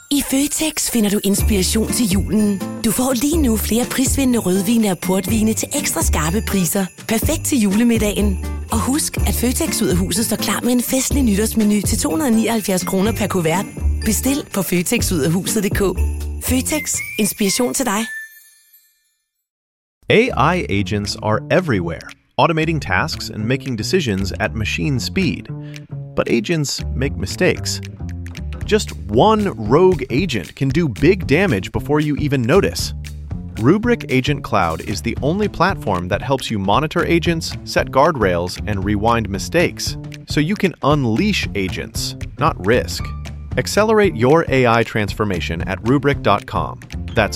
I Føtex finder du inspiration til julen. Du får lige nu flere prisvindende rødvine og portvine til ekstra skarpe priser. Perfekt til julemiddagen. Og husk, at Føtex ud af huset står klar med en festlig nytårsmenu til 279 kroner per kuvert. Bestil på føtexudafhuset.dk. Føtex. Inspiration til dig. AI agents are everywhere, automating tasks and making decisions at machine speed. But agents make mistakes. Just one rogue agent can do big damage before you even notice. Rubrik Agent Cloud is the only platform that helps you monitor agents, set guardrails, and rewind mistakes, so you can unleash agents, not risk. Accelerate your AI transformation at Rubrik.com. That's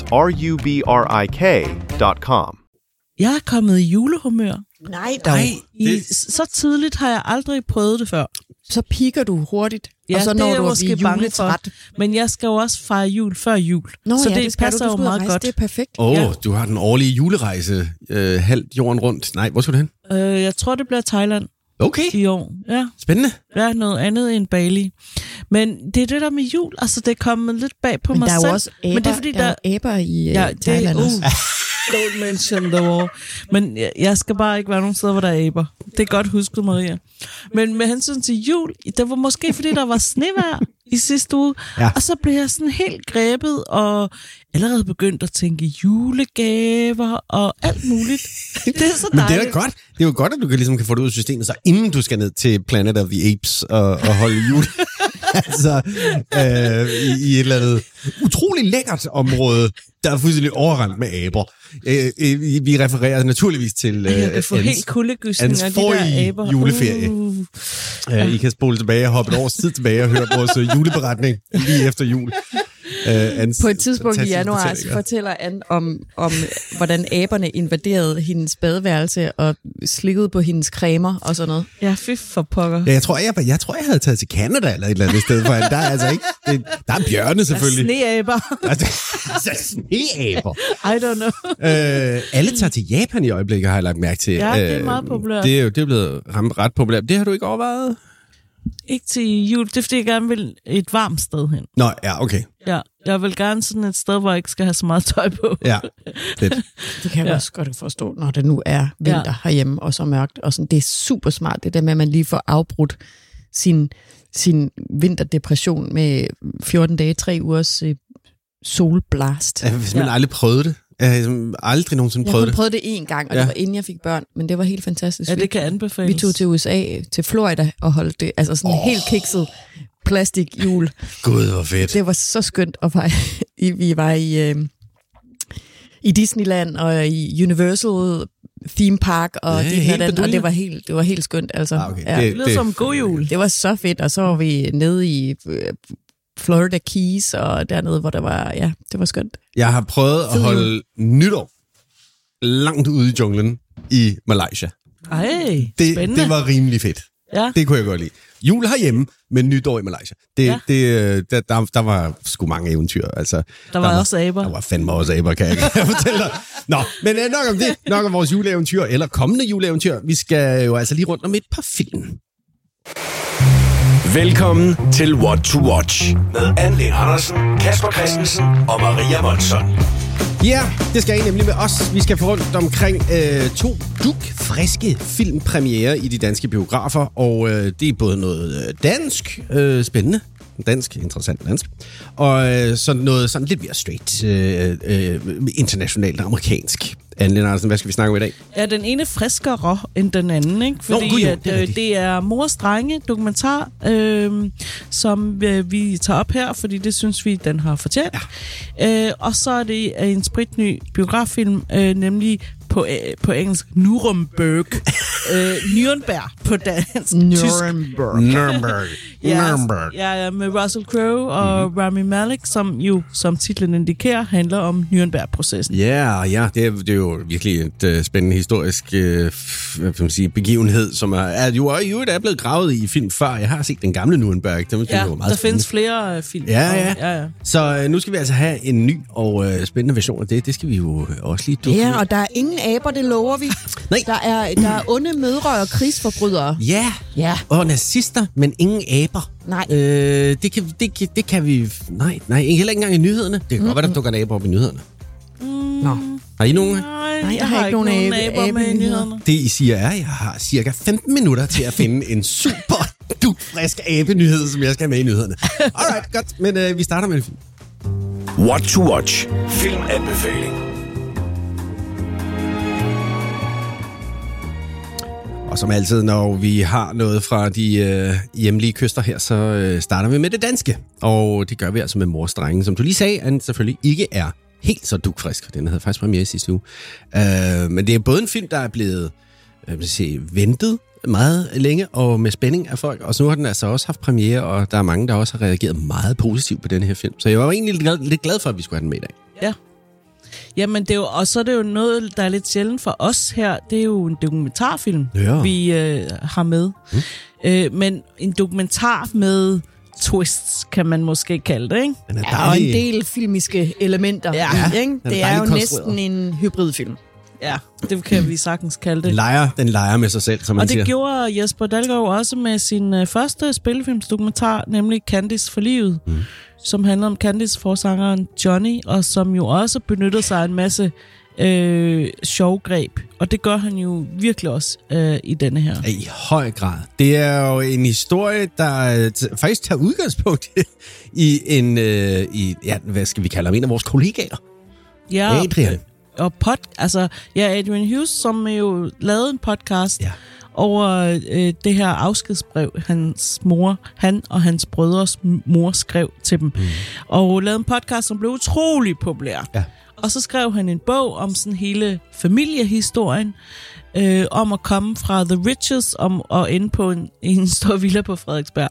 RUBRIK.com. Jeg er kommet i julehumør. Nej, dog. Så tidligt har jeg aldrig prøvet det før. Så piker du hurtigt, ja, og så når du at blive juletræt. Men jeg skal jo også fejre jul før jul, så ja, det passer jo meget godt. Det er perfekt. Du har den årlige julerejse halvt jorden rundt. Nej, hvor skal du hen? Jeg tror, det bliver Thailand. Okay. I år. Ja. Spændende. Ja, noget andet end Bali. Men det er det der med jul, altså det er kommet lidt bag på mig selv. Men der er jo også aber, men det er, fordi, der er aber i Thailand også. Don't mention the war. Men jeg skal bare ikke være nogen steder, hvor der er aber. Det er godt husket, Maria. Men med hensyn til jul, det var måske fordi, der var snevejr i sidste uge. Ja. Og så blev jeg sådan helt grebet og allerede begyndt at tænke julegaver og alt muligt. Det er så dejligt. Men det er godt. Det er jo godt, at du ligesom kan få det ud af systemet, så inden du skal ned til Planet of the Apes og holde jul. Altså, i et eller andet utrolig lækkert område, der er fuldstændig overrendt med aber. Vi refererer naturligvis til jeg kan få helt kuldegysninger af de der aber. Juleferie. I kan spole tilbage og hoppe et års tid tilbage og høre vores juleberetning lige efter jul. På et tidspunkt i januar fortæller Anne om hvordan aberne invaderede hendes badeværelse og slikkede på hendes cremer og sådan noget. Ja, fy for pokker. Ja, jeg tror, jeg havde taget til Canada eller et eller andet sted, for der er altså ikke... Der er bjørne selvfølgelig. Sneaber. Sneaber. I don't know. Alle tager til Japan i øjeblikket, har jeg lagt mærke til. Ja, det er meget populært. Det er blevet ret populært. Det har du ikke overvejet? Ikke til jul. Det er, fordi jeg gerne vil et varmt sted hen. Nå, ja, okay. Ja, jeg vil gerne sådan et sted, hvor jeg ikke skal have så meget tøj på. Ja, fedt. Det kan jeg også godt forstå, når det nu er vinter herhjemme og så mørkt. Og sådan, det er super smart, det der med, at man lige får afbrudt sin vinterdepression med 14 dage, 3 ugers solblast. Ja, hvis man aldrig prøvede det. Jeg har aldrig nogensinde prøvet det. Jeg prøvede det én gang, og det var inden jeg fik børn, men det var helt fantastisk. Ja, det kan anbefales. Vi tog til USA, til Florida, og holdt det, altså sådan helt kikset plastikjul. Gud, hvor fedt. Det var så skønt at fejre. Vi var i Disneyland og i Universal Theme Park, og, og det var helt skønt. Altså. Okay. Ja. Det lyder som god jul. Det var så fedt, og så var vi nede i Florida Keys, og dernede, hvor der var, det var skønt. Jeg har prøvet at holde nytår langt ude i junglen i Malaysia. Ej, spændende. Det var rimelig fedt. Ja. Det kunne jeg godt lide. Jul herhjemme, men nytår i Malaysia. Der var sgu mange eventyr. Altså, der var også aber. Der var fandme også aber, kan jeg fortælle dig. Nå, men nok om det. Nok om vores juleeventyr, eller kommende juleeventyr. Vi skal jo altså lige rundt om et par film. Velkommen til What to Watch med Anne Lene Andersen, Kasper Christensen og Maria Monson. Ja, det skal I nemlig med os. Vi skal få rundt omkring 2 dugfriske filmpremiere i de danske biografer, og det er både noget dansk, spændende, dansk, interessant dansk, og sådan noget sådan lidt mere straight, internationalt amerikansk. Anne Lene Andersen, hvad skal vi snakke om i dag? Ja, den ene friskere end den anden, ikke? Fordi det er Mors Drenge dokumentar, som vi tager op her, fordi det synes vi, den har fortjent. Ja. Og så er det en spritny biograffilm, nemlig på engelsk Nuremberg. Nürnberg på dansk. Nürnberg. Ja, med Russell Crowe og Rami Malek, som jo, som titlen indikerer, handler om Nürnberg-processen. Ja, det er jo virkelig et spændende historisk begivenhed, som er blevet gravet i film før. Jeg har set den gamle Nürnberg. Det var meget der findes flere film. Ja. Så nu skal vi altså have en ny og spændende version af det. Det skal vi jo også lige dukke. Ja, og der er ingen aber, det lover vi. Nej. Der er onde mødre og krigsforbrydere. Ja. Og nazister, men ingen aber. Nej. Det kan vi... Nej, heller ikke engang i nyhederne. Det kan godt være, der dukker en aber op i nyhederne. Nå. Har I nogen? Nej, jeg har ikke nogen aber med i nyhederne. Det I siger er, at jeg har cirka 15 minutter til at finde en super dugfrisk abe-nyhed, som jeg skal have med i nyhederne. Alright, godt. Men vi starter med en film. What to Watch. Filmanbefaling. Og som altid, når vi har noget fra de hjemlige kyster her, så starter vi med det danske. Og det gør vi altså med Mors Drenge, som du lige sagde, at selvfølgelig ikke er helt så dugfrisk, for den havde faktisk premiere i sidste uge. Men det er både en film, der er blevet ventet meget længe og med spænding af folk, og så nu har den altså også haft premiere, og der er mange, der også har reageret meget positivt på den her film. Så jeg var egentlig lidt glad for, at vi skulle have den med i dag. Ja. Jamen, det er jo, og så er det jo noget, der er lidt sjældent for os her. Det er jo en dokumentarfilm, vi har med. Men en dokumentar med twists, kan man måske kalde det, ikke? Ja, og en del filmiske elementer. Ja. Ikke? Det er jo næsten en hybridfilm. Ja, det kan vi sagtens kalde det. Den leger med sig selv, som man siger. Og det gjorde Jesper Dalgaard også med sin første spillefilmsdokumentar, nemlig Candice for livet, som handler om Candice, forsangeren Johnny, og som jo også benyttede sig af en masse sjovgreb. Og det gør han jo virkelig også i denne her. I høj grad. Det er jo en historie, der faktisk tager udgangspunkt i hvad skal vi kalde ham, en af vores kollegaer. Ja, Adrian. Og Adrian Hughes, som jo lavede en podcast over det her afskedsbrev, han og hans brødres mor skrev til dem. Og lavede en podcast, som blev utrolig populær. Ja. Og så skrev han en bog om sådan hele familiehistorien, om at komme fra The Riches og ende på en stor villa på Frederiksberg.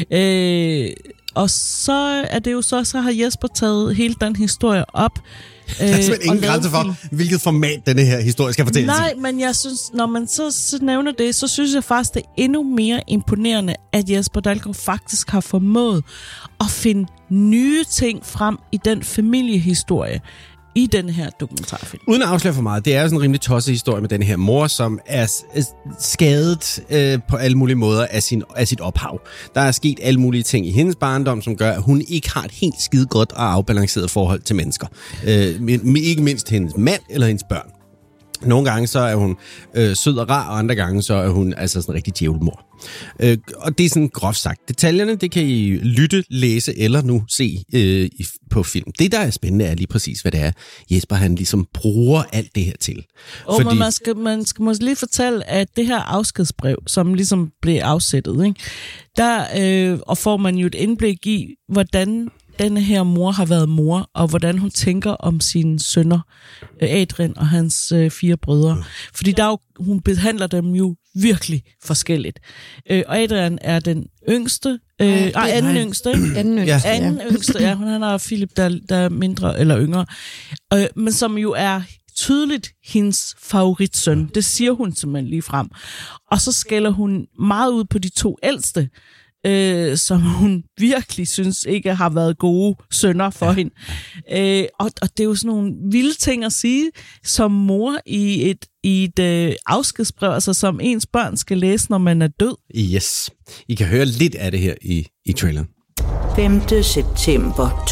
Og så er det jo så har Jesper taget hele den historie op. Der er simpelthen ingen grænse for, hvilket format denne her historie skal fortælles i. Nej, men jeg synes, når man så nævner det, så synes jeg faktisk, det er endnu mere imponerende, at Jesper Dalgaard faktisk har formået at finde nye ting frem i den familiehistorie i den her dokumentarfilm. Uden at afsløre for meget, det er jo sådan en rimelig tosset historie med den her mor, som er skadet på alle mulige måder af sit ophav. Der er sket alle mulige ting i hendes barndom, som gør, at hun ikke har et helt skide godt og afbalanceret forhold til mennesker. Ikke mindst hendes mand eller hendes børn. Nogle gange så er hun sød og rar, og andre gange så er hun altså sådan en rigtig djævelmor. Og det er sådan groft sagt. Detaljerne, det kan I lytte, læse eller nu se på film. Det, der er spændende, er lige præcis, hvad det er, Jesper han ligesom bruger alt det her til. Fordi man skal måske lige fortælle, at det her afskedsbrev, som ligesom blev afsættet, ikke? Der og får man jo et indblik i, hvordan denne her mor har været mor, og hvordan hun tænker om sine sønner, Adrian og hans 4 brødre. Fordi hun behandler dem jo virkelig forskelligt. Og Adrian er den yngste, anden yngste. Anden yngste, ja. Han har Philip, der er mindre eller yngre. Men som jo er tydeligt hendes favoritsøn. Det siger hun simpelthen lige frem. Og så skælder hun meget ud på de 2 ældste, som hun virkelig synes ikke har været gode sønner for hende. Og det er jo sådan nogle vilde ting at sige som mor i et afskedsbrev, altså som ens børn skal læse, når man er død. Yes. I kan høre lidt af det her i traileren. 5. september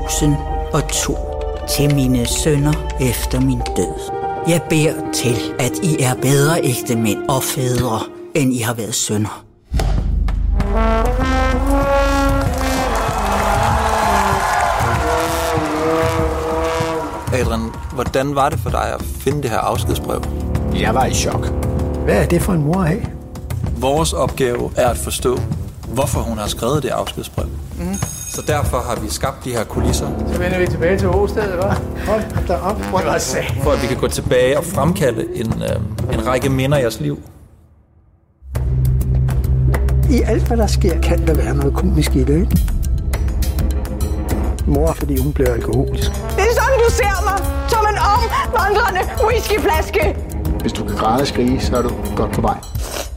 2002. Til mine sønner efter min død. Jeg beder til, at I er bedre ægtemænd og fædre, end I har været sønner. Adrian, hvordan var det for dig at finde det her afskedsbrev? Jeg var i chok. Hvad er det for en mor af? Vores opgave er at forstå, hvorfor hun har skrevet det afskedsbrev. Så derfor har vi skabt de her kulisser. Så vender vi tilbage til hovedstedet, hva'? Hold da op. For at vi kan gå tilbage og fremkalde en række minder i jeres liv. I alt, hvad der sker, kan der være noget komisk i det, ikke? Mor, fordi hun blev alkoholisk. Det er sådan, du ser mig. Som en omvandrende whiskyflaske. Hvis du kan græde og skrige, så er du godt på vej.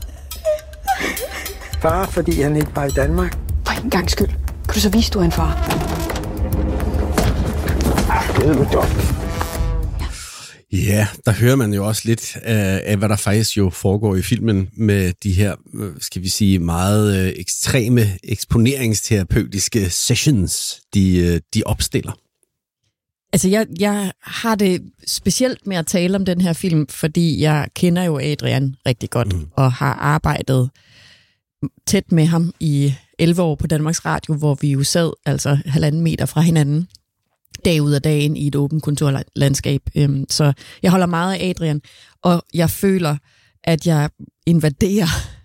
Far, fordi han ikke var i Danmark. For en gang skyld. Kan du så vise, du er en far? Det er du dog. Ja, der hører man jo også lidt af, hvad der faktisk jo foregår i filmen med de her, skal vi sige, meget ekstreme eksponeringsterapeutiske sessions, de opstiller. Altså, jeg har det specielt med at tale om den her film, fordi jeg kender jo Adrian rigtig godt, og har arbejdet tæt med ham i 11 år på Danmarks Radio, hvor vi jo sad altså 1,5 meter fra hinanden, dag ud af dagen i et åbent kontorlandskab. Så jeg holder meget af Adrian, og jeg føler, at jeg invaderer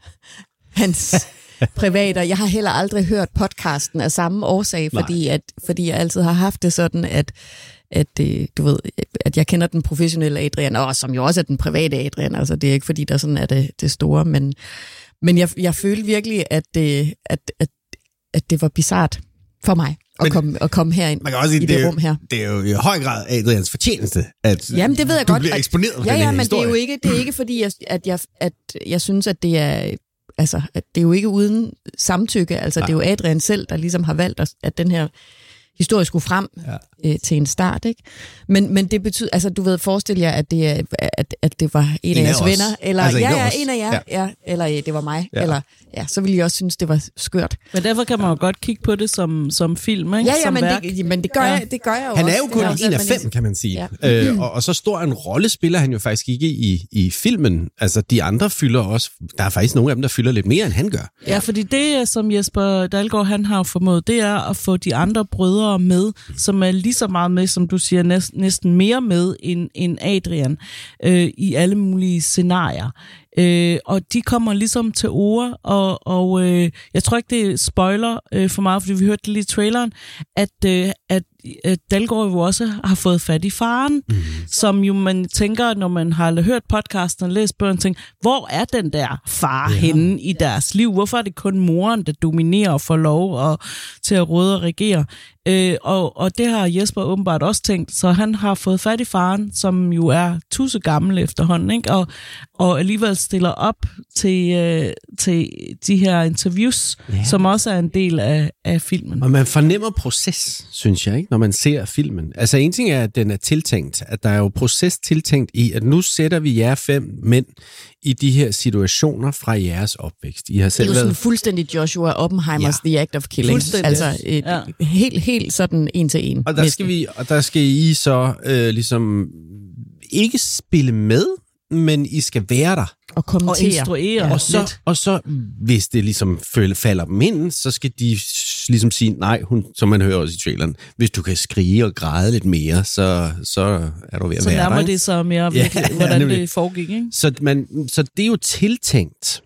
hans privater. Jeg har heller aldrig hørt podcasten af samme årsag, fordi jeg altid har haft det sådan, at du ved, at jeg kender den professionelle Adrian, og som jo også er den private Adrian. Altså, det er ikke fordi, der sådan er det store, men jeg følte virkelig, at det var bizart for mig at komme herind i det rum her. Det er jo i høj grad Adrians fortjeneste, at jamen, det ved jeg du godt, bliver eksponeret for den her men historie. det er ikke fordi, at jeg synes, at det er... Altså, at det er jo ikke uden samtykke. Altså, det er jo Adrian selv, der ligesom har valgt, at den her historie skulle frem til en start, ikke? Men det betyder, altså, du ved, forestil jer, at det var en af jeres venner, eller altså, en af jer, eller det var mig, eller så ville jeg også synes, det var skørt. Men derfor kan man jo godt kigge på det som film, ikke? Som værk. Men det gør jeg jo også. Han er jo kun en af 5, kan man sige. Ja. Og så stor en rolle spiller han jo faktisk ikke i filmen. Altså, de andre fylder også, der er faktisk nogle af dem, der fylder lidt mere, end han gør. Ja, fordi det, som Jesper Dalgaard, han har formået, det er at få de andre brødre med, som er lige så meget med, som du siger, næsten mere med end Adrian i alle mulige scenarier. Og de kommer ligesom til ord, og jeg tror ikke, det spoiler for meget, fordi vi hørte det lige i traileren, at Dalgaard jo også har fået fat i faren, som jo man tænker, når man har hørt podcasten og læst bøgerne, tænker, hvor er den der far henne i deres liv? Hvorfor er det kun moren, der dominerer og får lov til at råde og regere? Og det har Jesper åbenbart også tænkt, så han har fået fat i faren, som jo er 1000 gammel efterhånden, ikke? Og alligevel stiller op til de her interviews, som også er en del af filmen. Og man fornemmer proces, synes jeg, ikke, når man ser filmen. Altså en ting er, at den er tiltænkt, at der er jo proces tiltænkt i, at nu sætter vi jer 5 mænd i de her situationer fra jeres opvækst. I har selv det er jo sådan fuldstændig Joshua Oppenheimers The Act of Killing. Altså helt sådan en til en. Og der skal I så ligesom ikke spille med, men I skal være der. Og kommentere. Og instruere. Og så, hvis det ligesom falder dem ind, så skal de ligesom sige, nej, som man hører også i traileren, hvis du kan skrige og græde lidt mere, så er du ved at så være der. Så nærmer det sig mere virkelig, hvordan det foregik, ikke? Så det er jo tiltænkt,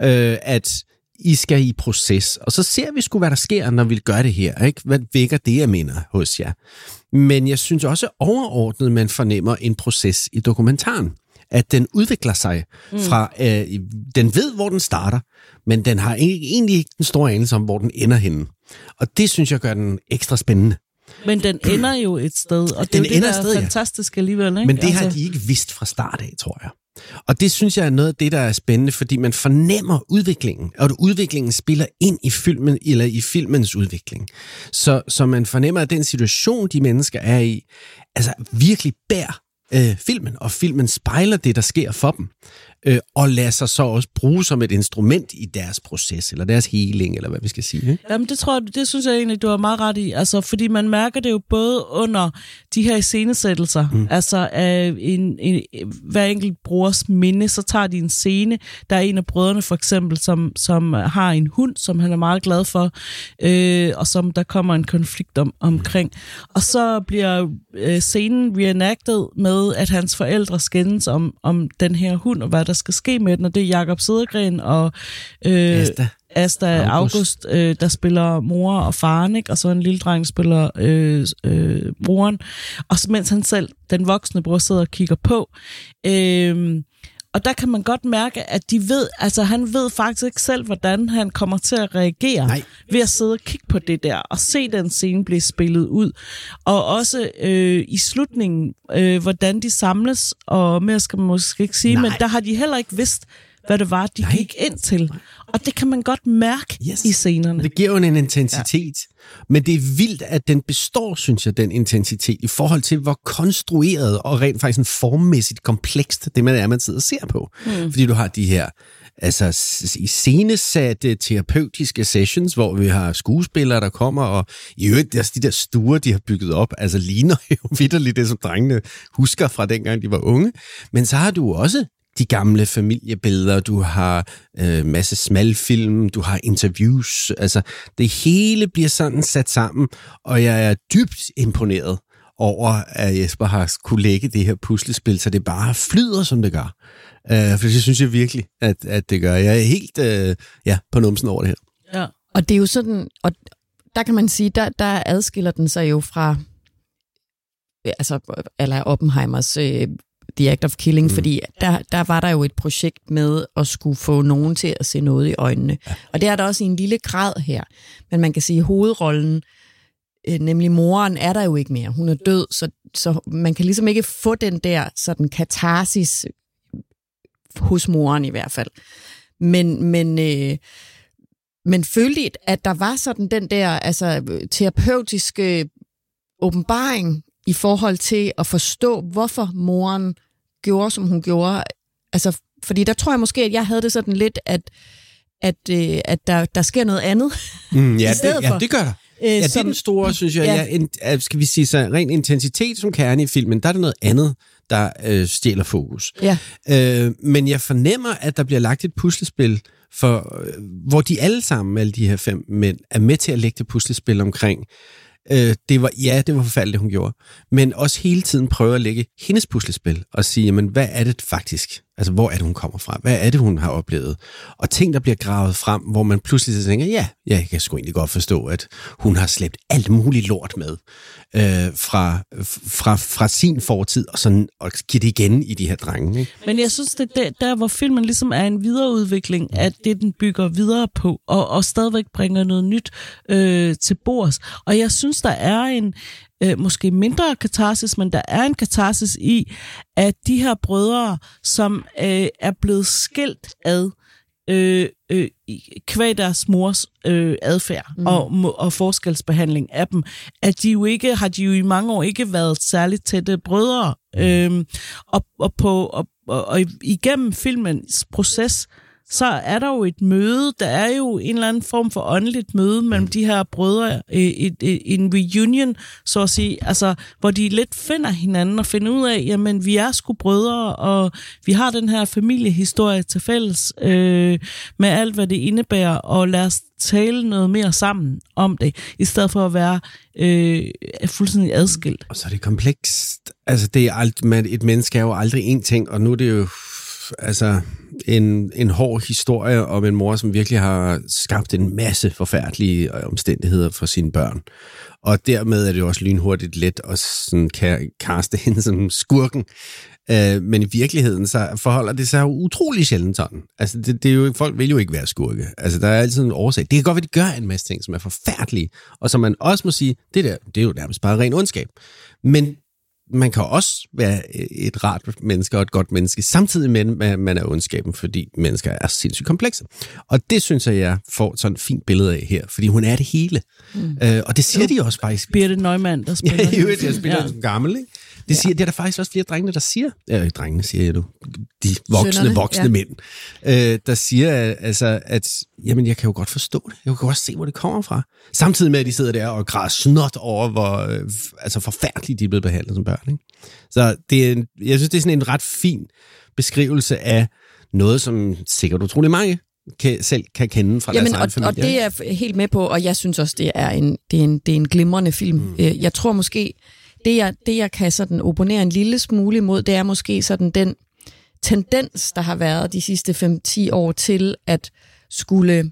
at I skal i proces, og så ser vi sgu, hvad der sker, når vi gør det her, ikke? Hvad vækker det af minder hos jer? Men jeg synes også overordnet, man fornemmer en proces i dokumentaren. At den udvikler sig fra, den ved, hvor den starter, men den har egentlig ikke den store anelse om, hvor den ender henne. Og det synes jeg gør den ekstra spændende. Men den ender jo et sted, og det er jo det, der er fantastisk alligevel, ikke? Men det har de ikke vidst fra start af, tror jeg. Og det synes jeg er noget af det, der er spændende, fordi man fornemmer udviklingen, og udviklingen spiller ind i filmen, eller i filmens udvikling. Så man fornemmer, at den situation, de mennesker er i, altså virkelig bærer filmen, og filmen spejler det, der sker for dem, og lader sig så også bruge som et instrument i deres proces, eller deres healing, eller hvad vi skal sige. Ikke? Jamen, det synes jeg egentlig, du har meget ret i. Altså, fordi man mærker det jo både under de her iscenesættelser, altså af hver enkelt brugers minde, så tager de en scene. Der er en af brødrene, for eksempel, som har en hund, som han er meget glad for, og som der kommer en konflikt omkring. Og så bliver scenen reenacted med, at hans forældre skændes om den her hund, og hvad der skal ske med den, og det er Jakob Cedergren og Asta August, der spiller mor og faren, ikke? Og så en lille dreng spiller broren, og mens han selv, den voksne bror, sidder og kigger på. Og der kan man godt mærke, at de ved, altså han ved faktisk ikke selv, hvordan han kommer til at reagere ved at sidde og kigge på det der, og se den scene blive spillet ud. Og også i slutningen, hvordan de samles, og mere skal man måske ikke sige, men der har de heller ikke vidst, hvad det var, de gik ind til. Og det kan man godt mærke i scenerne. Det giver jo en intensitet. Men det er vildt, at den består, synes jeg, den intensitet, i forhold til, hvor konstrueret og rent faktisk en formmæssigt komplekst det man sidder og ser på. Fordi du har de her iscenesatte terapeutiske sessions, hvor vi har skuespillere, der kommer, og i øvrigt, de der stuer, de har bygget op, altså ligner jo vitterligt det, som drengene husker fra dengang, de var unge. Men så har du også de gamle familiebilleder, du har masse smalfilm, du har interviews, altså det hele bliver sådan sat sammen, og jeg er dybt imponeret over, at Jesper har kunne lægge det her puslespil, så det bare flyder, som det gør. For det synes jeg virkelig, at det gør. Jeg er helt på numsen over det her. Ja. Og det er jo sådan, og der kan man sige, der adskiller den sig jo fra eller Oppenheimers The Act of Killing, fordi der var der jo et projekt med at skulle få nogen til at se noget i øjnene. Ja. Og det er der også i en lille grad her. Men man kan sige, at hovedrollen, nemlig moren, er der jo ikke mere. Hun er død, så man kan ligesom ikke få den der sådan katarsis hos moren i hvert fald. Men følte, at der var sådan den der terapeutiske åbenbaring i forhold til at forstå, hvorfor moren gjorde, som hun gjorde. Altså, fordi der tror jeg måske, at jeg havde det sådan lidt, at der sker noget andet i stedet for. Ja, det gør der. Det er den store, synes jeg. Skal vi sige så, ren intensitet som kerne i filmen, der er der noget andet, der stjæler fokus. Ja. Men jeg fornemmer, at der bliver lagt et puslespil, hvor de alle sammen, alle de her 5 mænd, er med til at lægge det puslespil omkring. Det var forfærdeligt, hun gjorde. Men også hele tiden prøve at lægge hendes puslespil og sige, jamen, hvad er det faktisk? Altså, hvor er det, hun kommer fra? Hvad er det, hun har oplevet? Og ting, der bliver gravet frem, hvor man pludselig tænker, jeg kan sgu egentlig godt forstå, at hun har slæbt alt muligt lort med fra sin fortid, og giver det igen i de her drenge. Ikke? Men jeg synes, det er der, hvor filmen ligesom er en videreudvikling af det, den bygger videre på, og stadigvæk bringer noget nyt til bords. Og jeg synes, der er en måske mindre katarsis, men der er en katarsis i, at de her brødre, som er blevet skilt ad kvad deres mors adfærd og forskelsbehandling af dem, at de jo i mange år ikke været særligt tætte brødre. Og igennem filmens proces, så er der jo et møde, der er jo en eller anden form for åndeligt møde mellem de her brødre, en reunion, så at sige, altså, hvor de lidt finder hinanden og finder ud af, jamen, vi er sgu brødre, og vi har den her familiehistorie til fælles, med alt, hvad det indebærer, og lad os tale noget mere sammen om det, i stedet for at være fuldstændig adskilt. Og så er det komplekst. Altså, et menneske er jo aldrig én ting, og nu er det jo en hård historie om en mor, som virkelig har skabt en masse forfærdelige omstændigheder for sine børn. Og dermed er det jo også lynhurtigt let at sådan kan kaste hende som skurken. Men i virkeligheden så forholder det sig jo utrolig sjældent sådan. Altså det er jo, folk vil jo ikke være skurke. Altså der er altid en årsag. Det kan godt være, de gør en masse ting, som er forfærdelige, og som man også må sige, det er jo nærmest bare ren ondskab. Men man kan også være et rart menneske og et godt menneske, samtidig med, at man er ondskaben, fordi mennesker er sindssygt komplekse. Og det synes jeg får sådan et fint billede af her, fordi hun er det hele. Og det siger de også faktisk. Birthe Neumann, der spiller. Ja, jeg spiller som gammel, ikke? Det er der faktisk også flere drenge, der siger, drengene siger jeg nu, de voksne mænd, der siger altså, at jamen, jeg kan jo godt forstå det. Jeg kan godt se, hvor det kommer fra. Samtidig med, at de sidder der og græder snot over, hvor forfærdeligt de er blevet behandlet som børn. Ikke? Så jeg synes, det er sådan en ret fin beskrivelse af noget, som sikkert utrolig mange selv kan kende fra deres egen familie. Og det er jeg helt med på, og jeg synes også, det er en glimrende film. Jeg tror måske, det jeg kan sådan opponere en lille smule imod, det er måske sådan den tendens, der har været de sidste 5-10 år til at skulle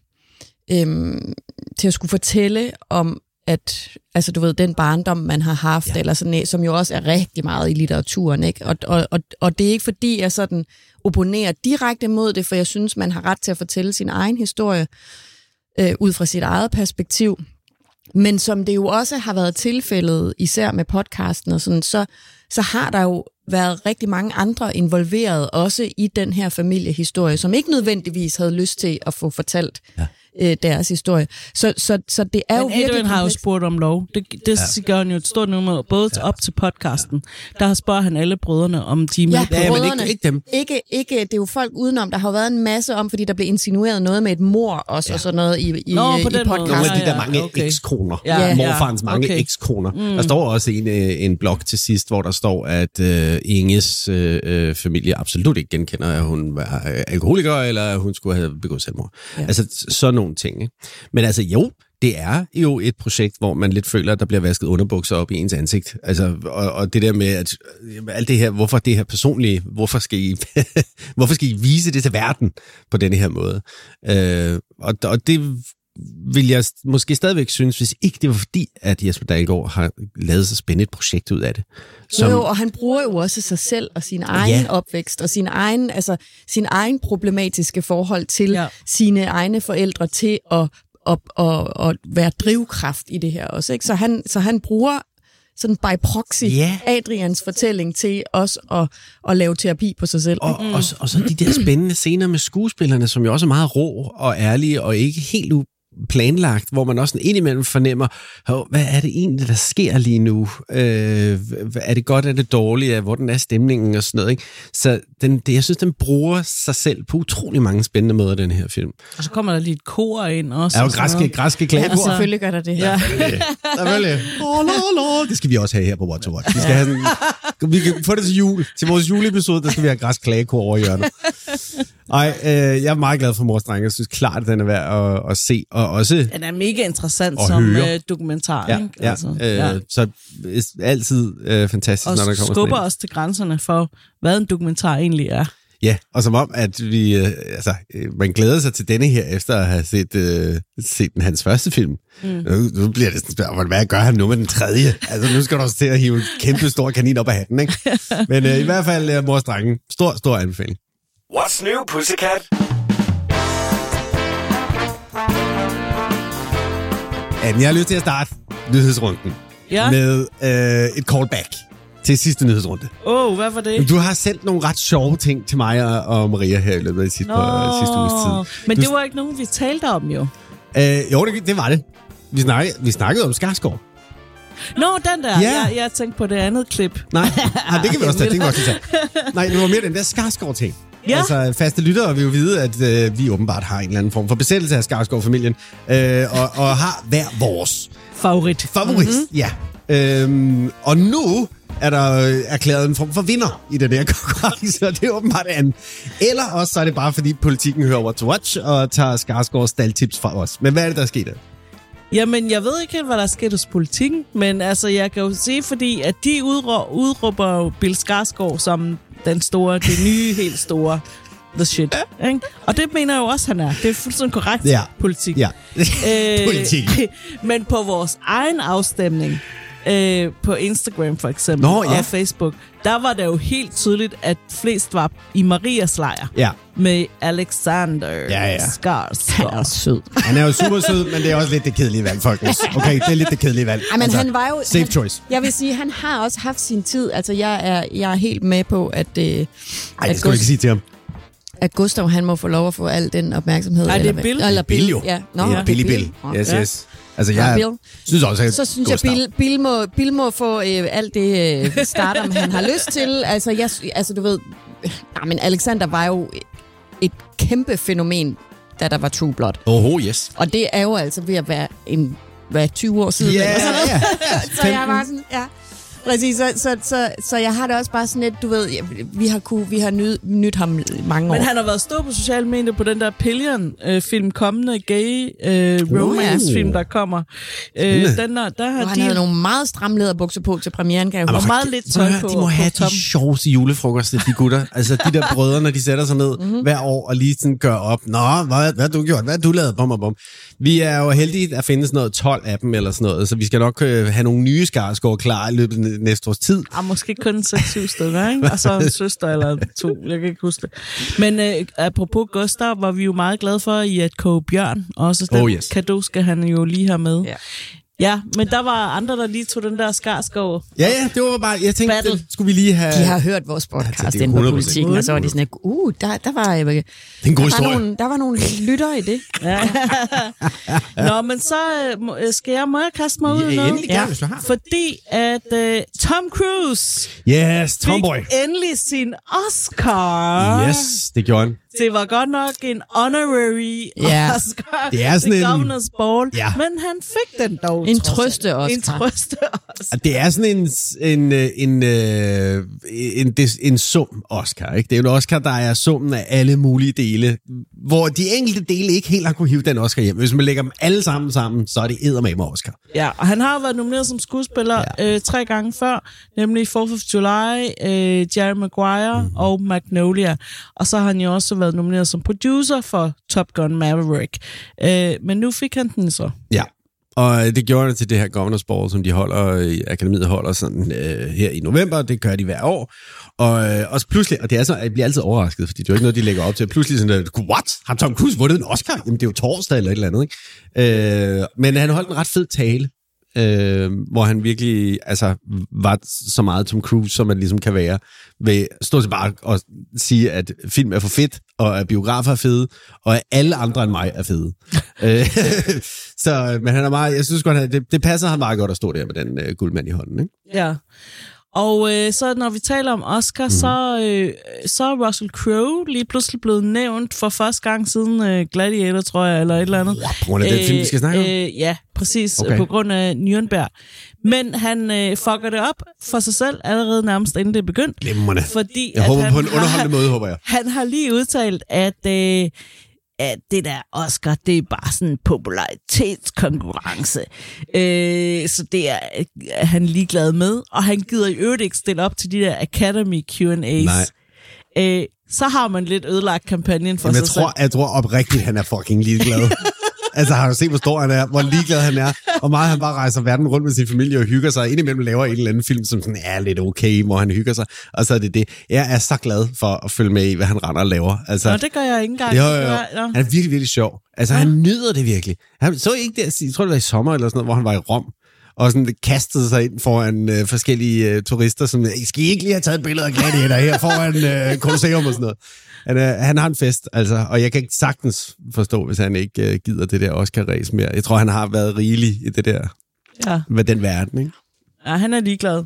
fortælle om, at altså du ved, den barndom, man har haft, eller sådan, som jo også er rigtig meget i litteraturen, ikke? Og det er ikke fordi, jeg sådan opponerer direkte mod det, for jeg synes, man har ret til at fortælle sin egen historie ud fra sit eget perspektiv. Men som det jo også har været tilfældet, især med podcasten og sådan, så har der jo været rigtig mange andre involveret, også i den her familiehistorie, som ikke nødvendigvis havde lyst til at få fortalt deres historie. Så det er jo virkelig... Adrian har jo spurgt om lov. Det gør han jo et stort nummer, både op til podcasten. Der har spørger han alle brødrene, om de er med. Ja, men ikke dem. Ikke, det er jo folk udenom. Der har jo været en masse om, fordi der blev insinueret noget med et mor også, og sådan noget i podcasten. Nogle af de der mange ekskoner. Morfarens mange ekskoner. Der står også en blog til sidst, hvor der står, at Inges familie absolut ikke genkender, at hun var alkoholiker, eller at hun skulle have begået selvmord. Ja. Altså sådan nogle ting. Ikke? Men altså jo, det er jo et projekt, hvor man lidt føler, at der bliver vasket underbukser op i ens ansigt. Altså, og det der med, at alt det her, hvorfor det her personlige, hvorfor skal I vise det til verden på denne her måde? Og det vil jeg måske stadigvæk synes, hvis ikke det var fordi, at Jesper Dalgaard har lavet så spændende et projekt ud af det. Jo, og han bruger jo også sig selv og sin egen opvækst, og sin egen problematiske forhold til sine egne forældre til at være drivkraft i det her også. Ikke? Så han bruger sådan by proxy Adrians fortælling til også at lave terapi på sig selv. Og så de der spændende scener med skuespillerne, som jo også er meget rå og ærlige, og ikke helt planlagt, hvor man også indimellem fornemmer, hvad er det egentlig, der sker lige nu? Er det godt, er det dårligt? Hvordan er stemningen og sådan noget? Ikke? Så jeg synes, den bruger sig selv på utrolig mange spændende måder, den her film. Og så kommer der lige et kor ind også. Er jo græske klagekor. Ja, selvfølgelig gør der det. Ja. Selvfølgelig. Det skal vi også have her på What to Watch. Vi skal have vi kan få det til jul. Til vores juleepisode, der skal vi have græsk klagekor over i hjørnet. Jeg er meget glad for Mors Drenge. Jeg synes klart, at den er værd at se. Og også den er mega interessant som dokumentar. Ja, ikke? ja. Altså, så altid fantastisk, og når der kommer skubber også til grænserne for, hvad en dokumentar egentlig er. Ja, og som om, at man glæder sig til denne her, efter at have set hans første film. Nu bliver det sådan, hvad gør han nu med den tredje? Altså, nu skal du også til at hive en kæmpe stor kanin op af hatten, ikke? Men i hvert fald, Mors Drenge, stor anbefaling. What's new, Pussycat? Anne, jeg har lyst til at starte nyhedsrunden med et callback til sidste nyhedsrunde. Hvad var det? Du har sendt nogle ret sjove ting til mig og Maria her i løbet af sidste uges tid. Men det var ikke nogen, vi talte om jo. Jo, det var det. Vi snakkede om Skarsgård. Nå, den der. Ja. Jeg tænkte på det andet klip. Nej, det kan vi også tage. Nej, det var mere den der Skarsgård-ting. Ja. Altså, faste lyttere vil jo vide, at vi åbenbart har en eller anden form for besættelse af Skarsgård-familien, og har hver vores favorit. Ja. Og nu er der erklæret en form for vinder i den der konkurrence, og det er åbenbart Anne. Eller også så er det bare, fordi politikken hører What to Watch og tager Skarsgårds staldtips fra os. Men hvad er det, der er sket? Jamen, jeg ved ikke helt, hvad der er sket hos politikken, men altså, jeg kan jo sige, fordi at de udråber Bill Skarsgård som det nye, helt store the shit. Ikke? Og det mener jeg jo også, han er. Det er fuldstændig korrekt politik. Ja. Politik. Men på vores egen afstemning, på Instagram for eksempel, og Facebook, der var det jo helt tydeligt, at flest var i Marias lejr med Alexander Skarsgård. Han er sød. Han er jo super sød, men det er også lidt det kedelige valg, folkens. Okay, det er lidt det kedelige valg. Men han var jo... Safe choice. Jeg vil sige, han har også haft sin tid. Altså, jeg er helt med på, at... det skal du ikke sige til ham. At Gustav, han må få lov at få al den opmærksomhed. Nej, det er Bill. Eller Bill jo. Ja. Bill. Yes. Altså, jeg synes også, at så synes jeg, Bill må få alt det stardom, han har lyst til. Altså, du ved... men Alexander var jo et kæmpe fænomen, da der var True Blood. Yes. Og det er jo altså ved at være 20 år siden. Ja. Så jeg var sådan, præcis, så jeg har det også bare sådan lidt, du ved, vi har nydt ham mange år. Men han har været stor på sociale medier på den der Pillion-film, kommende gay romance-film, der kommer. Der har han havde nogle meget stramme læderbukser på til premieren, kan jeg og meget lidt tøj på. De må have de sjoveste julefrokoster, de gutter. Altså de der brødre, de sætter sig ned hver år og lige sådan gør op. Nå, hvad har du gjort? Hvad har du lavet? Bum. Vi er jo heldige at finde sådan noget 12 af dem eller sådan noget, så vi skal nok have nogle nye Skarsgård klar i løbet af næste års tid. Måske kun 6-7 stykker, ikke? Og så en søster eller 2, jeg kan ikke huske det. Men apropos Gustav, var vi jo meget glade for i at koge bjørn. Også den cadeau skal han jo lige have med. Ja, men der var andre, der lige tog den der Skarsgård. Ja, det var bare... Jeg tænkte, det skulle vi lige have... De har hørt vores podcast inden på politikken, og så var de sådan, der var... Det er en god historie. Der var nogle lyttere i det. Ja. Nå, men så må jeg kaste mig ud nu? Ja, hvis du har. Fordi at Tom Cruise Tomboy. fik endelig sin Oscar. Yes, det gjorde han. Det var godt nok en honorary Oscar. Det er sådan en Governors Ball, men han fik den dog. En trøste-Oscar. En trøste-Oscar. Det er sådan en sum Oscar, ikke? Det er jo en Oscar, der er summen af alle mulige dele, hvor de enkelte dele ikke helt har kunne hive den Oscar hjem. Hvis man lægger dem alle sammen, så er det eddermame Oscar. Ja, og han har været nomineret som skuespiller 3 gange før, nemlig 4th of July, Jerry Maguire og Magnolia. Og så har han jo også været nomineret som producer for Top Gun Maverick. Men nu fik han den så. Ja. Og det gjorde det til det her Governors Ball, som de holder, akademiet holder sådan her i november. Det gør de hver år. Og pludselig, og det er så, jeg bliver altid overrasket, fordi det er jo ikke noget, de lægger op til. Pludselig sådan, what? Har Tom Cruise vundet en Oscar? Jamen, det er jo torsdag eller et eller andet, ikke? Men han holdt en ret fed tale, hvor han virkelig var så meget Tom Cruise, som man ligesom kan være, ved stort set bare at sige, at film er for fedt, og at biografer er fede, og at alle andre end mig er fede. Men han er meget, jeg synes godt, det passer ham meget godt at stå der med den guldmand i hånden, ikke? Ja. Og så når vi taler om Oscar, så er Russell Crowe lige pludselig blevet nævnt for første gang siden Gladiator, tror jeg, eller et eller andet. På grund af den film, vi skal snakke om? Ja, præcis. Okay. På grund af Nürnberg. Men han fucker det op for sig selv allerede nærmest inden det er begyndt. Glimrende. Fordi jeg håber på en underholdende måde, håber jeg. Han har lige udtalt, at det der Oscar, det er bare sådan en popularitetskonkurrence. Så det er han ligeglad med, og han gider i øvrigt ikke stille op til de der Academy Q&A's. Nej. Så har man lidt ødelagt kampagnen for sig selv. Jeg tror oprigtigt, han er fucking ligeglad. Har du set, hvor stor han er, hvor ligeglad han er, og meget han bare rejser verden rundt med sin familie og hygger sig, indimellem laver en eller anden film, som sådan er lidt okay, hvor han hygger sig, og så er det. Jeg er så glad for at følge med i, hvad han render og laver. Nå, det gør jeg ikke engang. Jo. Han er virkelig, virkelig sjov. Han nyder det virkelig. Han så ikke det, jeg tror det var i sommer eller sådan noget, hvor han var i Rom, og sådan kastede sig ind foran forskellige turister, som, skal I ikke lige have taget et billede af Gladiator her foran Colosseum og sådan noget. Han har en fest, og jeg kan ikke sagtens forstå, hvis han ikke gider det der Oscar-ræs mere. Jeg tror, han har været rigelig i det der, med den verden, ikke? Ja, han er ligeglad.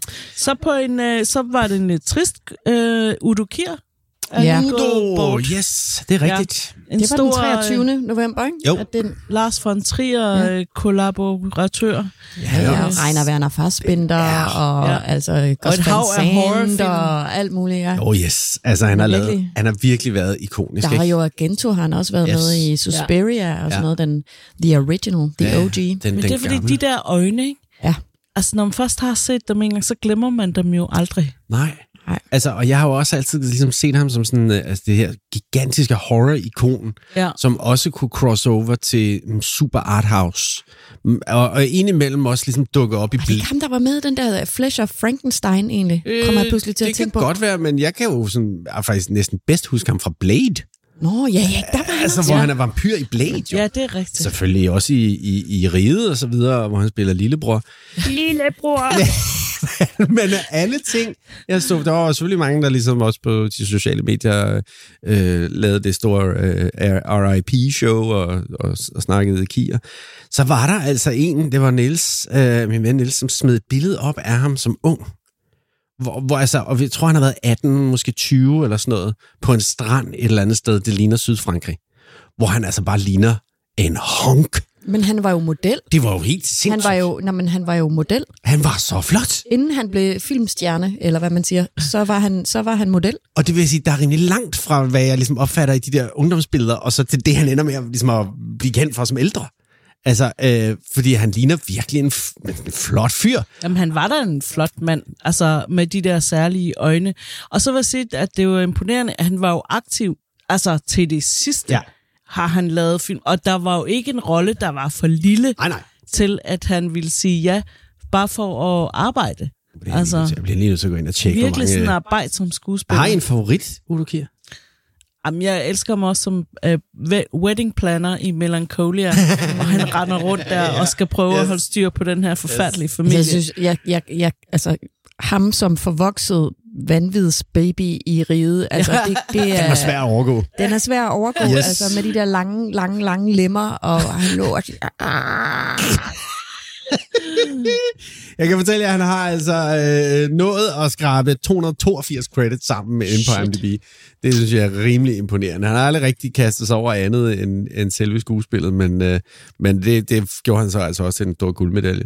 Så var det en lidt trist Udo Kier. Udo, yes, det er rigtigt. Ja, det var den 23. november, ikke? Jo. At den Lars von Trier, kollaboratør. Rainer Werner Fassbinder, og altså Gus Van Sant og alt muligt. Ja. Yes. Han har virkelig været ikonisk. Dario Argento har han også været med i Suspiria og sådan noget, the original, the OG. Men det er fordi de der øjne, ikke? Ja. Når man først har set dem en gang, så glemmer man dem jo aldrig. Nej. Og jeg har jo også altid ligesom set ham som sådan det her gigantiske horror-ikon, som også kunne crossover til super arthouse. Og indimellem også ligesom dukke op i Blade. Det ham, der var med i den der Flesh of Frankenstein egentlig? Kommer jeg pludselig til at tænke på. Det kan godt være, men jeg kan jo faktisk næsten bedst huske ham fra Blade. Nå, ja, der var han hvor han er vampyr i Blade, jo. Ja, det er rigtigt. Selvfølgelig også i Riget og så videre, hvor han spiller lillebror. Lillebror! Men alle ting, der var selvfølgelig mange, der ligesom også på de sociale medier lavede det store RIP-show og snakkede Kier. Så var der altså det var Niels, min ven Niels, som smed et billede op af ham som ung. Og jeg tror, han har været 18, måske 20 eller sådan noget, på en strand et eller andet sted, det ligner Sydfrankrig, hvor han altså bare ligner en honk. Men han var jo model. Det var jo helt sindssygt. Han var jo model. Han var så flot. Inden han blev filmstjerne, eller hvad man siger, så var han model. Og det vil sige, der er rimelig langt fra, hvad jeg ligesom opfatter i de der ungdomsbilleder, og så til det, han ender med at blive kendt for som ældre. Fordi han ligner virkelig en flot fyr. Jamen, han var da en flot mand, med de der særlige øjne. Og så vil jeg sige, at det var imponerende, at han var jo aktiv, til det sidste har han lavet film. Og der var jo ikke en rolle, der var for lille til, at han ville sige ja, bare for at arbejde. Jeg bliver lige nødt til at gå ind og tjekke, virkelig sådan arbejde som skuespiller. Har I en favorit, Udo Kier? Jamen, jeg elsker ham også som wedding planner i Melancholia, og han render rundt der og skal prøve at holde styr på den her forfærdelige familie. Jeg synes, altså, ham som forvokset vanvidsbaby i riget, altså det er... Den er svær at overgå. Den er svær at overgå, altså med de der lange lemmer, og han lå og... Jeg kan fortælle jer, at han har altså nået at skrabe 282 credits sammen inde på IMDb. Det synes jeg er rimelig imponerende. Han har aldrig rigtig kastet sig over andet end selve skuespillet, men det gjorde han så altså også en stor guldmedalje.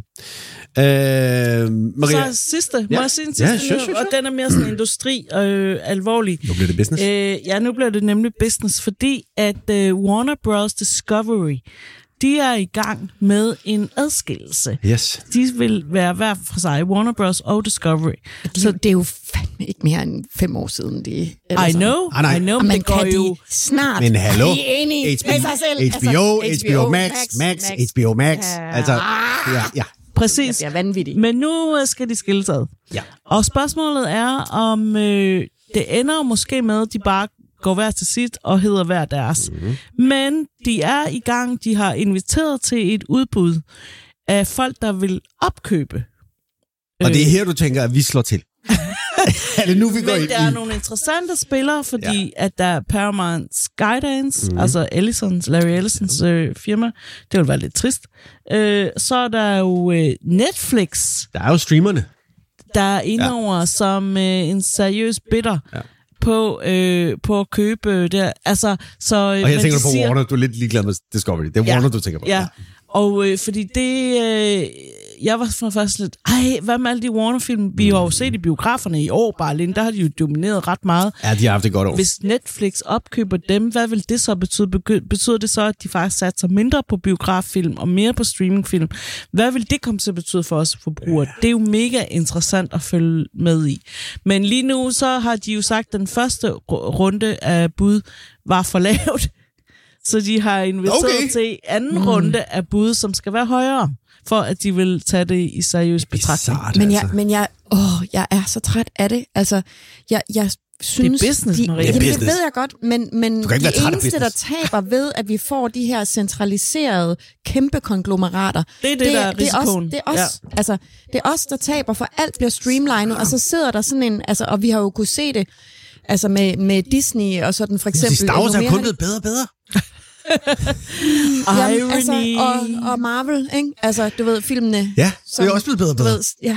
Maria? Så sidste, må jeg sige en sidste, sure. Og den er mere sådan industri alvorlig. Nu bliver det business. Nu bliver det nemlig business, fordi at Warner Bros. Discovery, de er i gang med en adskillelse. Yes. De vil være hver for sig, Warner Bros. Og Discovery. Så det er jo fandme ikke mere end 5 år siden, det I know, men det går jo snart. Men hallo, blive enige med sig selv. HBO Max, HBO Max. Altså, ja. Præcis. Det er vanvittigt. Men nu skal de skilles ad. Ja. Og spørgsmålet er, om det ender måske med, at de bare går hver til sit og hedder hver deres. Mm-hmm. Men de er i gang. De har inviteret til et udbud af folk, der vil opkøbe. Og det er her, du tænker, at vi slår til. Er det nu, vi går ind i? Men der er nogle interessante spillere, fordi at der er Paramount Skydance, altså Larry Ellisons firma. Det vil være lidt trist. Så er der jo Netflix. Der er jo streamerne. Der er indover som en seriøs bidder. Ja. På at købe der. Altså, så, og jeg tænker på Warner, du er lidt ligeglad med Discovery. Det er Warner, du tænker på. Ja, og fordi det... jeg var først lidt... hvad med alle de Warner-film? Vi har jo set i biograferne i år bare alene. Der har de jo domineret ret meget. Ja, de har haft det godt år. Hvis Netflix opkøber dem, hvad vil det så betyde? Betyder det så, at de faktisk satser mindre på biograffilm og mere på streamingfilm? Hvad vil det komme til at betyde for os forbrugere? Det er jo mega interessant at følge med i. Men lige nu, så har de jo sagt, at den første runde af bud var for lavt. Så de har inviteret til anden runde af bud, som skal være højere, for at de vil tage det i seriøs betragtning. Men jeg er så træt af det. Altså, jeg synes... Det er business, Maria. Det ved jeg godt, men de eneste, der taber ved, at vi får de her centraliserede kæmpe konglomerater, det er der er risikoen. Det er os, der taber, for alt bliver streamlinet, og så sidder der sådan en... Altså, og vi har jo kunne se det altså med Disney og sådan for eksempel... Star Wars er kun blevet bedre og bedre. Jamen, altså, og Marvel, ikke? Altså, du ved, filmene... Ja, det er også blevet bedre og bedre. Ja.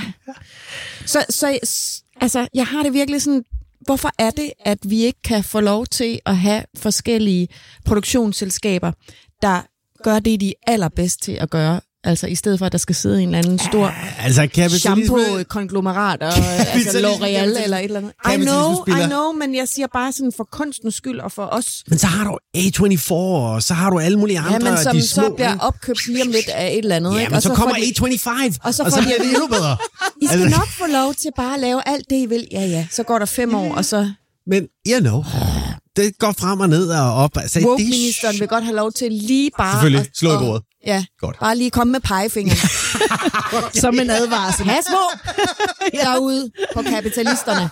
Så altså, jeg har det virkelig sådan... Hvorfor er det, at vi ikke kan få lov til at have forskellige produktionsselskaber, der gør det, de er allerbedst til at gøre? Altså, i stedet for, at der skal sidde en eller anden stor shampoo-konglomerat, altså L'Oreal eller et eller andet. I know, men jeg siger bare sådan for kunstens skyld og for os. Men så har du A24, og så har du alle mulige andre, men som de små, så bliver opkøbt lige om lidt af et eller andet. Ja, ikke? men og så kommer A25, og så får de det endnu bedre. I skal nok få lov til bare at lave alt det, I vil. Ja, så går der 5 år, og så... Men, det går frem og ned og op. Altså, Woke-ministeren vil godt have lov til lige bare... Selvfølgelig, slå i bordet. Ja, godt. Bare lige komme med pegefingeren. Som en advarsel. Pas på derude på kapitalisterne.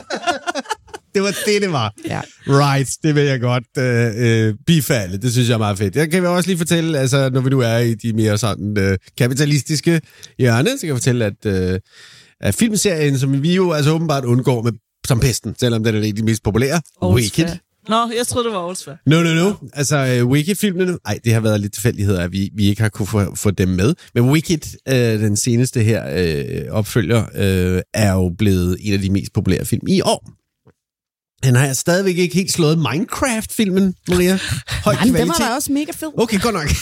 Det var det var. Ja. Right, det vil jeg godt bifalde. Det synes jeg er meget fedt. Jeg kan også lige fortælle, altså når vi nu er i de mere sådan kapitalistiske hjørne, så kan jeg fortælle, at filmserien, som vi jo altså åbenbart undgår med som pesten, selvom den er de mest populære, Wicked. Nå, jeg troede, det var Oldsfair. No. Altså, Wicked-filmene... Ej, det har været lidt tilfældigheder, at vi ikke har kunne få dem med. Men Wicked, den seneste her opfølger, er jo blevet en af de mest populære film i år. Den har jeg stadigvæk ikke helt slået Minecraft-filmen, Maria. Høj kvalitet. Den var da også mega fed. Okay, godt nok.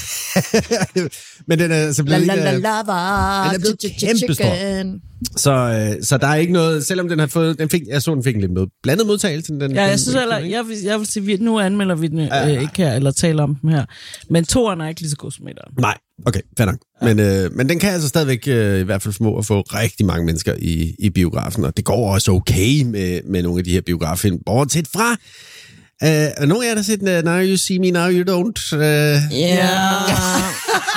Men den er så blevet... Den er blevet kæmpestor. Så der er ikke noget... Selvom den har fået... Den fik en lidt med blandet modtagelse. Jeg synes heller... Jeg vil sige, nu anmelder vi den ikke her, eller taler om dem her. Men 2'eren er ikke lige så god som 1'eren. Nej, okay, fair nok. Men den kan altså stadigvæk i hvert fald formå at få rigtig mange mennesker i biografen, og det går også okay med nogle af de her biograffilm. Bortset fra... nogle af jer, der har set Now You See Me, Now You Don't.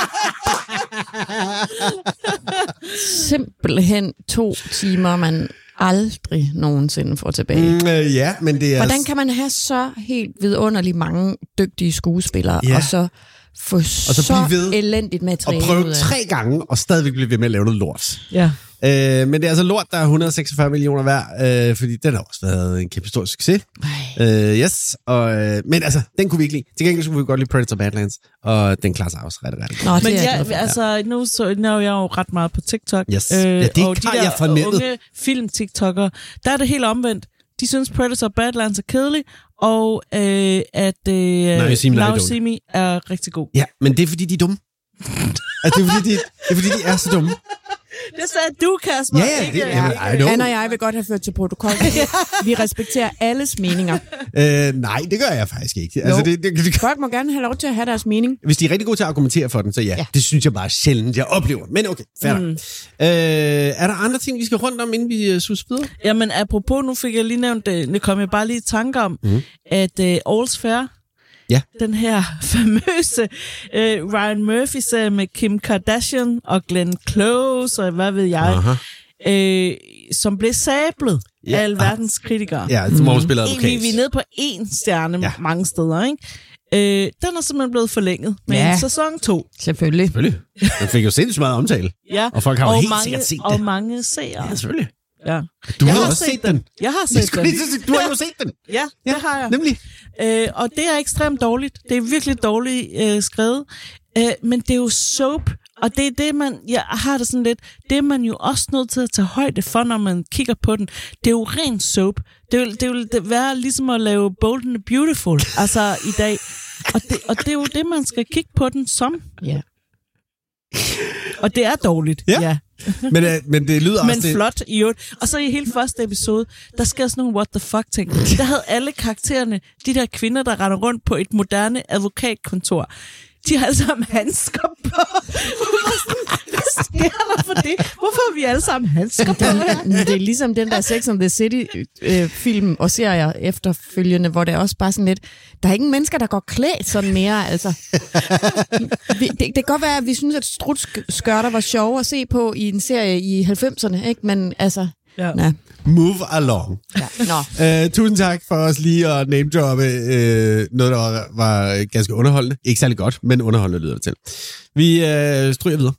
Simpelthen 2 timer, man... aldrig nogensinde får tilbage. Ja, men det er... Hvordan kan man have så helt vidunderligt mange dygtige skuespillere, og så få så elendigt materiale og prøve 3 gange, og stadigvæk blive ved med at lave noget lort. Ja. Men det er altså lort, der er 146 millioner værd, fordi den har også været en kæmpe stor succes. Yes. Men altså, den kunne vi ikke lide. Til gengæld kunne vi godt lide Predator Badlands, og den klarer sig også rigtig. Men nu er jeg jo ret meget på TikTok. Yes. Og de der unge film-TikTokere, der er det helt omvendt. De synes Predator Badlands er kedelig, og at Now See Me er rigtig god. Ja, men det er fordi, de er dumme. Altså, det er fordi, de er så dumme. Det sagde du, Kasper. Ja, Anna og jeg vil godt have ført til protokol. Vi respekterer alles meninger. Nej, det gør jeg faktisk ikke. Altså, folk må gerne have lov til at have deres mening. Hvis de er rigtig gode til at argumentere for den, så ja. Det synes jeg bare sjældent, jeg oplever. Men okay, fair. Er der andre ting, vi skal rundt om, inden vi sus videre? Jamen, apropos, nu fik jeg lige nævnt det. Nu kom jeg bare lige i tanke om, at All's Fair, den her famøse Ryan Murphy-serie med Kim Kardashian og Glenn Close og hvad ved jeg, som blev sablet af alverdens kritikere. Ja, som overspiller advokat. Vi er nede på 1 stjerne mange steder, ikke? Den er simpelthen blevet forlænget med en sæson 2. Selvfølgelig. Den fik jo sindssygt meget omtale. Ja. Og folk har jo helt sikkert set det. Og mange seere. Ja, selvfølgelig. Ja. Du har også set den. Jeg har set den. Du har jo set den. Ja, det har jeg. Nemlig. Og det er ekstremt dårligt. Det er virkelig dårligt skrevet. Men det er jo soap. Og det er det, jeg har det sådan lidt, det er man jo også nødt til at tage højde for, når man kigger på den. Det er jo ren soap. Det vil være ligesom at lave Bold and Beautiful, altså i dag. Og det er jo det, man skal kigge på den som. Ja. Og det er dårligt, ja. Men det lyder også... Men flot i øvrigt. Og så i hele første episode, der sker sådan nogle what the fuck ting. Der havde alle karaktererne, de der kvinder, der render rundt på et moderne advokatkontor. De har alle sammen handsker på. Hvad sker der for det? Hvorfor har vi alle sammen handsker på? Det er ligesom den der Sex and the City-film og serier efterfølgende, hvor det er også bare sådan lidt, der er ingen mennesker, der går klædt sådan mere, altså. Det kan godt være, at vi synes, at strutskørter var sjove at se på i en serie i 90'erne, ikke? Men altså... Ja. Move along. Ja. Tusind tak for os lige at name-droppe noget, der var ganske underholdende. Ikke særlig godt, men underholdende lyder det til. Vi stryger videre.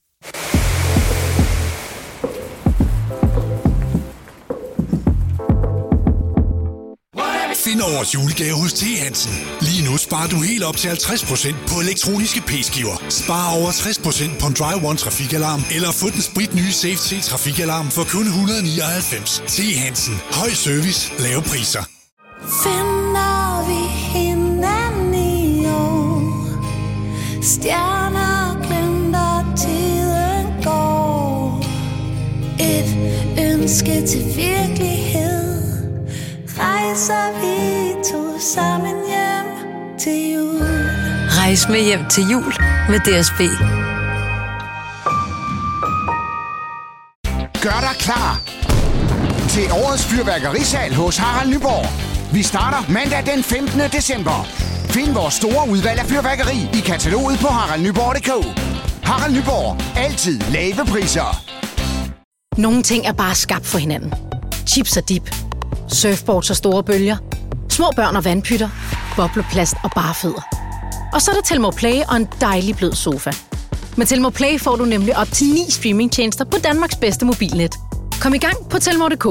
Find årets julegave hos T. Hansen. Lige nu sparer du helt op til 50% på elektroniske p-skiver. Spar over 60% på en Dry-One trafikalarm, eller få den spritnye Safe-T trafikalarm for kun 199. T. Hansen. Høj service, lave priser. Finder vi hinanden i år? Stjerner glimter, tiden går. Et ønske til virkelighed. Rejser vi to sammen hjem til jul. Rejs med hjem til jul med DSB. Gør dig klar til årets fyrværkerisal hos Harald Nyborg. Vi starter mandag den 15. december. Find vores store udvalg af fyrværkeri i kataloget på haraldnyborg.dk. Harald Nyborg. Altid lave priser. Nogle ting er bare skabt for hinanden. Chips og dip. Surfboards og store bølger. Små børn og vandpytter. Bobleplast og barfødder. Og så er der Telmore Play og en dejlig blød sofa. Med Telmore Play får du nemlig op til 9 streamingtjenester på Danmarks bedste mobilnet. Kom i gang på telmore.dk.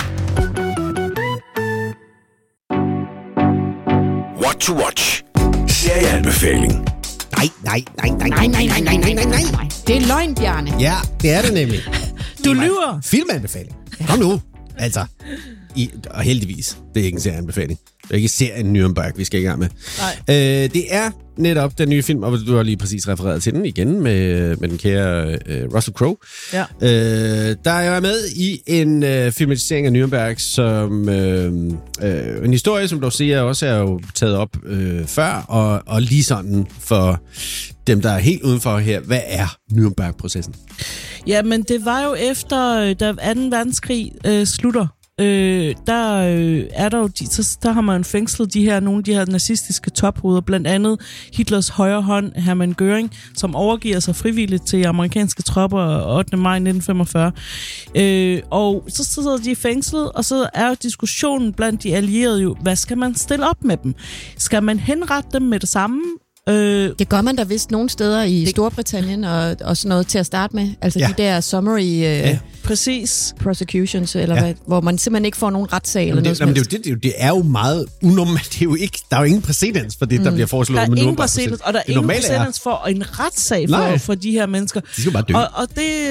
What to watch. Serieanbefaling. Nej. Det er løgn, Bjarne. Ja, det er det nemlig. Du lyver. Filmanbefaling. Kom nu. Altså, og heldigvis, det er ikke en serieanbefaling. Det er ikke serien Nürnberg, vi skal i gang med. Det er netop den nye film, og du har lige præcis refereret til den igen med den kære Russell Crowe. Ja. Der er jeg med i en filmatisering af Nürnberg, som en historie, som du siger også er jo taget op før, og lige sådan for dem, der er helt udenfor her, hvad er Nürnberg-processen? Ja, men det var jo efter, da 2. verdenskrig slutter, er der jo der har man fængslet nogle af de her nazistiske tophoveder, blandt andet Hitlers højre hånd, Hermann Göring, som overgiver sig frivilligt til amerikanske tropper 8. maj 1945. Og så sidder de fængslet, og så er jo diskussionen blandt de allierede jo, hvad skal man stille op med dem? Skal man henrette dem med det samme? Det gør man da vist nogle steder i Storbritannien og sådan noget til at starte med. Altså de der summary præcis prosecutions, eller hvor man simpelthen ikke får nogen retssag eller noget som helst. Det er jo meget unormalt. Det er jo ikke, der er jo ingen præcedens for det, der bliver foreslået. Der er ingen præcedens, og der er ingen præcedens for en retssag for de her mennesker. De skal bare dø. Og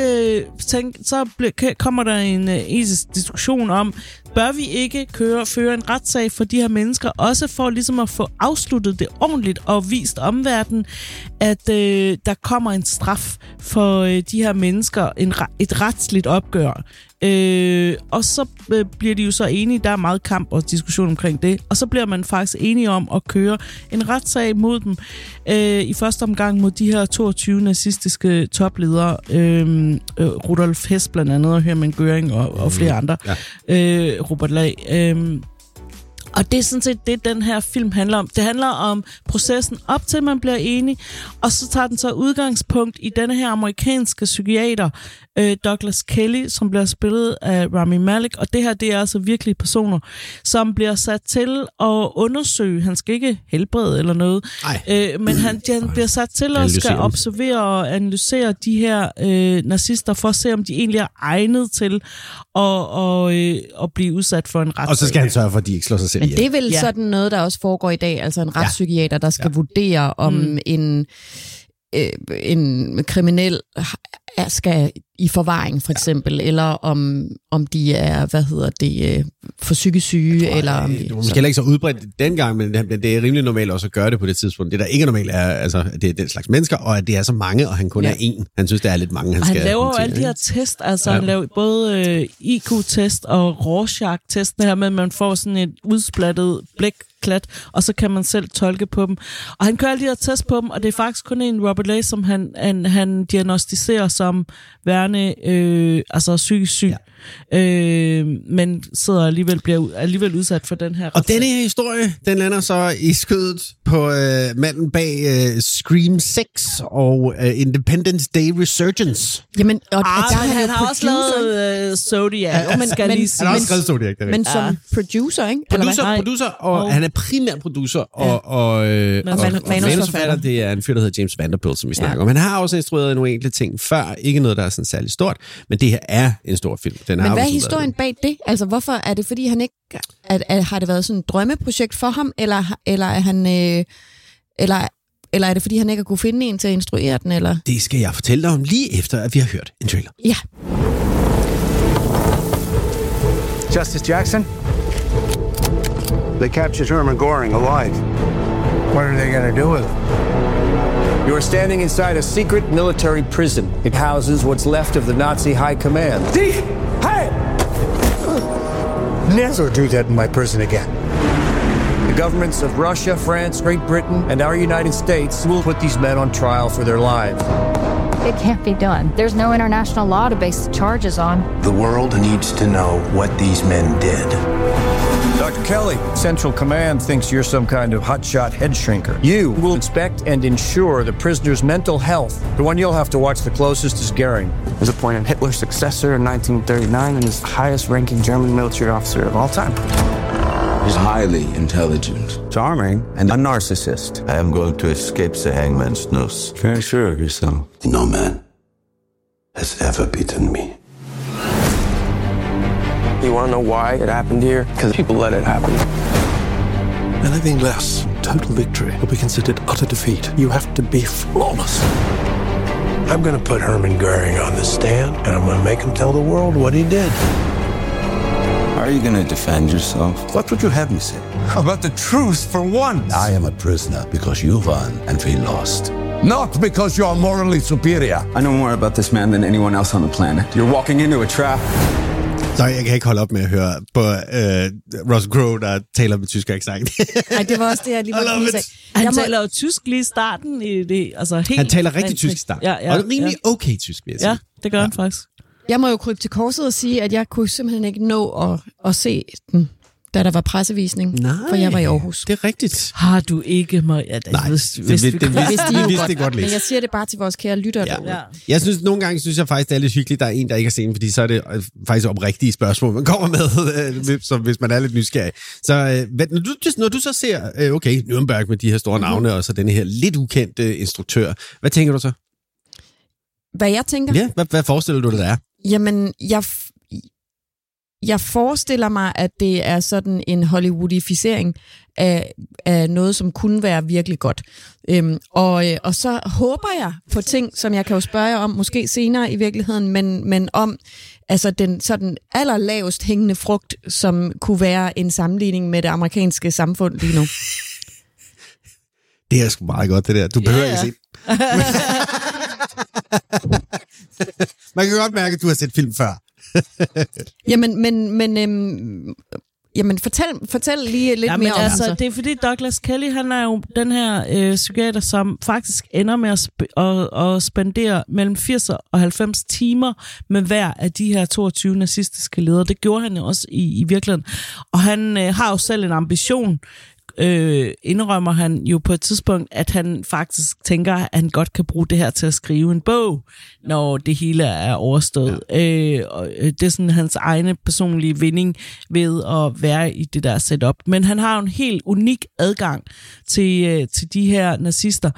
det kommer der en etisk diskussion om, bør vi ikke føre en retssag for de her mennesker, også for ligesom at få afsluttet det ordentligt og vist omverdenen, at der kommer en straf for de her mennesker, et retsligt opgør. Og så bliver de jo så enige, der er meget kamp og diskussion omkring det, og så bliver man faktisk enige om at køre en retssag mod dem, i første omgang mod de her 22 nazistiske topledere, Rudolf Hess blandt andet, og Hermann Göring og flere andre, Robert Lag. Og det er sådan set det, den her film handler om. Det handler om processen op til, man bliver enig, og så tager den så udgangspunkt i denne her amerikanske psykiater, Douglas Kelly, som bliver spillet af Rami Malek, og det her, det er altså virkelige personer, som bliver sat til at undersøge. Han skal ikke helbrede eller noget, men han bliver sat til at skal observere og analysere de her nazister, for at se, om de egentlig er egnet til at blive udsat for en retssag. Og så skal han sørge for, at de ikke slår sig selv. Men det er vel sådan noget, der også foregår i dag, altså en retspsykiater, der skal vurdere, om en kriminel skal i forvaring, for eksempel, eller om de er, for psykisk syge, eller om det var måske heller ikke så udbredt dengang, men det er rimelig normalt også at gøre det på det tidspunkt. Det, der ikke er normalt, er, altså, at det er den slags mennesker, og at det er så mange, og han kun er én. Han synes, der er lidt mange, han skal... Han laver jo alle de her test, altså han laver både IQ-test og Rorschach-testen her med, at man får sådan et udsplattet blækklat, og så kan man selv tolke på dem. Og han kører alle de her test på dem, og det er faktisk kun en Robert Lag, som han diagnostiserer som værende psykisk syg. Men sidder bliver alligevel udsat for den her og denne her historie, den lander så i skødet på manden bag Scream 6 og Independence Day Resurgence. Jamen, og han har også lavet Zodiac. Han har også skrevet Zodiac. Men som producer, ikke? Producer, og han er primær producer og manusforfatter. Det er en fyr, der hedder James Vanderbilt, som vi snakker om. Han har også instrueret nogle enkelte ting før. Ikke noget, der er sådan særlig stort, men det her er en stor film. Men hvad er historien bag det? Altså, hvorfor er det, fordi han ikke... har det været sådan et drømmeprojekt for ham, eller er han... Eller er det, fordi han ikke har kunne finde en til at instruere den, eller? Det skal jeg fortælle dig om lige efter, at vi har hørt en trailer. Ja. Justice Jackson? They captured Hermann Göring alive. What are they going to do with him? You are standing inside a secret military prison. It houses what's left of the Nazi high command. Hey! Never do that in my prison again. The governments of Russia, France, Great Britain, and our United States will put these men on trial for their lives. It can't be done. There's no international law to base the charges on. The world needs to know what these men did. Dr. Kelly, Central Command thinks you're some kind of hotshot head shrinker. You will inspect and ensure the prisoner's mental health. The one you'll have to watch the closest is Göring. He was appointed Hitler's successor in 1939 and is the highest-ranking German military officer of all time. He's highly intelligent, Charming, and a narcissist. I am going to escape the hangman's noose. Very sure of yourself. No man has ever beaten me. You want to know why it happened here? Because people let it happen. Anything less than total victory will be considered utter defeat. You have to be flawless. I'm going to put Hermann Göring on the stand, and I'm going to make him tell the world what he did. How are you going to defend yourself? What would you have me say? About the truth for once. I am a prisoner because you won and we lost. Not because you're morally superior. I know more about this man than anyone else on the planet. You're walking into a trap. Så jeg kan ikke holde op med at høre på Russell Crowe, der taler med tysk accent. Nej, det var også det, jeg lige var lige sagde. Han taler jo tysk lige i starten. I det, altså helt han taler rigtig tysk i starten. Ja, og rimelig okay tysk, vil jeg sige. Ja, det gør han faktisk. Jeg må jo krybe til korset og sige, at jeg kunne simpelthen ikke nå at se den, da der var pressevisning, for jeg var i Aarhus. Det er rigtigt. Har du ikke, Maria? Nej, vi vidste det godt lidt. Men jeg siger det bare til vores kære lyttere. Ja. Jeg synes, nogle gange synes jeg faktisk, det er lidt hyggeligt, der er en, der ikke har set den, fordi så er det faktisk oprigtige spørgsmål, man kommer med, som hvis man er lidt nysgerrig. Så når du så ser, okay, Nürnberg med de her store navne, og så denne her lidt ukendte instruktør, hvad tænker du så? Hvad jeg tænker? Ja, hvad forestiller du dig, der er? Jamen, jeg forestiller mig, at det er sådan en Hollywoodificering af noget, som kunne være virkelig godt. Og så håber jeg på ting, som jeg kan jo spørge jer om, måske senere i virkeligheden, men om altså den sådan allerlavest hængende frugt, som kunne være en sammenligning med det amerikanske samfund lige nu. Det er sgu meget godt, det der. Du behøver ikke se. Man kan godt mærke, at du har set film før. Jamen, fortæl lige lidt mere om altså, det er fordi Douglas Kelly, han er jo den her psykiater, som faktisk ender med at spendere mellem 80 og 90 timer med hver af de her 22 nazistiske ledere. Det gjorde han jo også i virkeligheden. Og han har jo selv en ambition, indrømmer han jo på et tidspunkt, at han faktisk tænker, at han godt kan bruge det her til at skrive en bog, når det hele er overstået. Ja. Og det er sådan hans egne personlige vinding ved at være i det der setup. Men han har jo en helt unik adgang til de her nazister.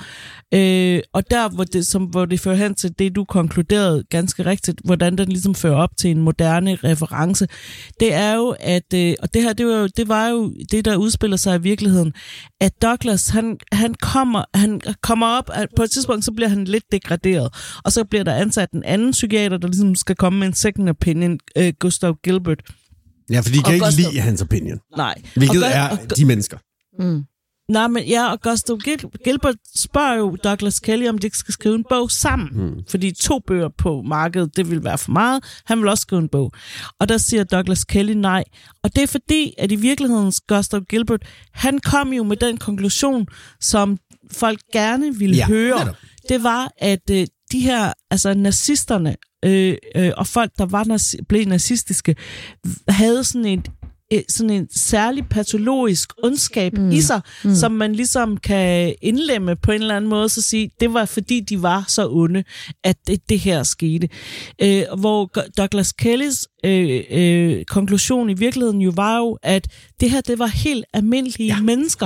Og der, hvor det fører hen til det, du konkluderede ganske rigtigt, hvordan den ligesom fører op til en moderne reference, det er jo, at, og det her, det var jo det, der udspiller sig i virkeligheden, at Douglas, han kommer op, at på et tidspunkt, så bliver han lidt degraderet, og så bliver der ansat en anden psykiater, der ligesom skal komme med en second opinion, Gustav Gilbert. Ja, for de kan ikke lide hans opinion. Nej. Hvilket er de mennesker. Mm. Nej, men ja, og Gustav Gilbert spørger jo Douglas Kelly, om de ikke skal skrive en bog sammen. Fordi 2 bøger på markedet, det vil være for meget. Han vil også skrive en bog. Og der siger Douglas Kelly nej. Og det er fordi, at i virkeligheden Gustav Gilbert, han kom jo med den konklusion, som folk gerne ville høre. Det var, at de her, altså nazisterne og folk, der blev nazistiske, havde sådan en særlig patologisk ondskab i sig, som man ligesom kan indlemme på en eller anden måde, så sige, det var fordi de var så onde, at det her skete. Hvor Douglas Kellys konklusion i virkeligheden jo var jo, at det her, det var helt almindelige mennesker,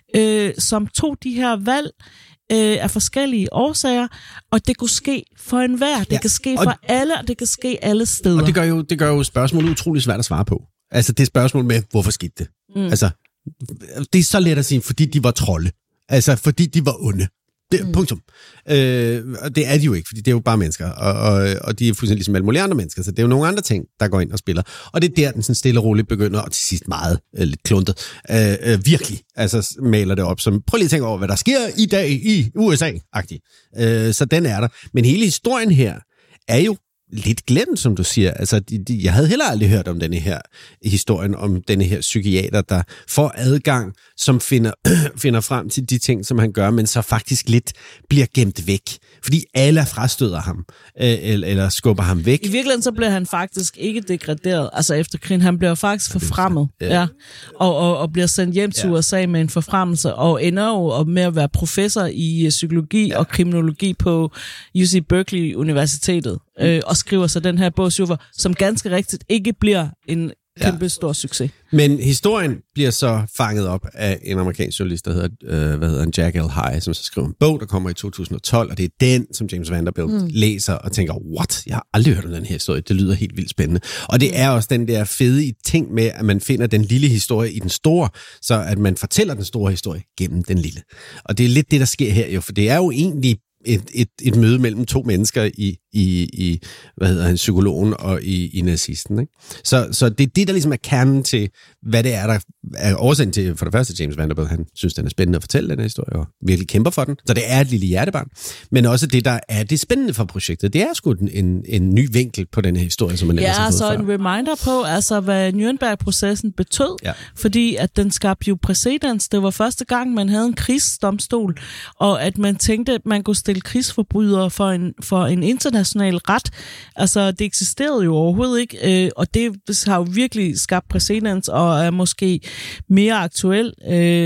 som tog de her valg af forskellige årsager, og det kunne ske for enhver. Det kan ske for alle, og det kan ske alle steder. Og det gør jo spørgsmålet utroligt svært at svare på. Altså det spørgsmål med, hvorfor skete det? Altså, det er så let at sige, fordi de var trolde. Altså, fordi de var onde. Punktum. Det er de jo ikke, fordi det er jo bare mennesker, og de er fuldstændig ligesom alle mulige andre mennesker, så det er jo nogle andre ting, der går ind og spiller. Og det er der, den sådan stille og roligt begynder, og til sidst meget lidt kluntet, virkelig, altså maler det op som, prøv lige at tænke over, hvad der sker i dag i USA-agtigt. Så den er der. Men hele historien her er jo lidt glemt, som du siger. Altså, jeg havde heller aldrig hørt om denne her historien, om denne her psykiater, der får adgang, som finder frem til de ting, som han gør, men så faktisk lidt bliver gemt væk. Fordi alle frastøder ham, eller skubber ham væk. I virkeligheden så bliver han faktisk ikke degraderet, altså efter krigen. Han bliver faktisk forfremmet, og bliver sendt hjem til USA med en forfremmelse, og ender jo med at være professor i psykologi og kriminologi på UC Berkeley Universitetet. Og skriver så den her bog, som ganske rigtigt ikke bliver en kæmpe stor succes. Men historien bliver så fanget op af en amerikansk journalist, der hedder Jack L. High, som så skriver en bog, der kommer i 2012, og det er den, som James Vanderbilt læser og tænker, what? Jeg har aldrig hørt om den her historie. Det lyder helt vildt spændende. Og det er også den der fede ting med, at man finder den lille historie i den store, så at man fortæller den store historie gennem den lille. Og det er lidt det, der sker her jo, for det er jo egentlig et møde mellem 2 mennesker i hvad hedder han, psykologen og i nazisten, ikke? Så det er det, der ligesom er kernen til, hvad det er, der er årsagen til, for det første, James Vanderbilt, han synes, den er spændende at fortælle den her historie, og virkelig kæmper for den. Så det er et lille hjertebarn. Men også det, der er det spændende for projektet, det er sgu en ny vinkel på den her historie, som man ellers har fået så før. en reminder på, altså, hvad Nürnberg-processen betød, fordi at den skabte jo præcedens. Det var første gang, man havde en krigsdomstol, og at man tænkte, at man kunne stille krigsforbrydere for en international international ret. Altså, det eksisterede jo overhovedet ikke, og det har jo virkelig skabt præcedens og er måske mere aktuel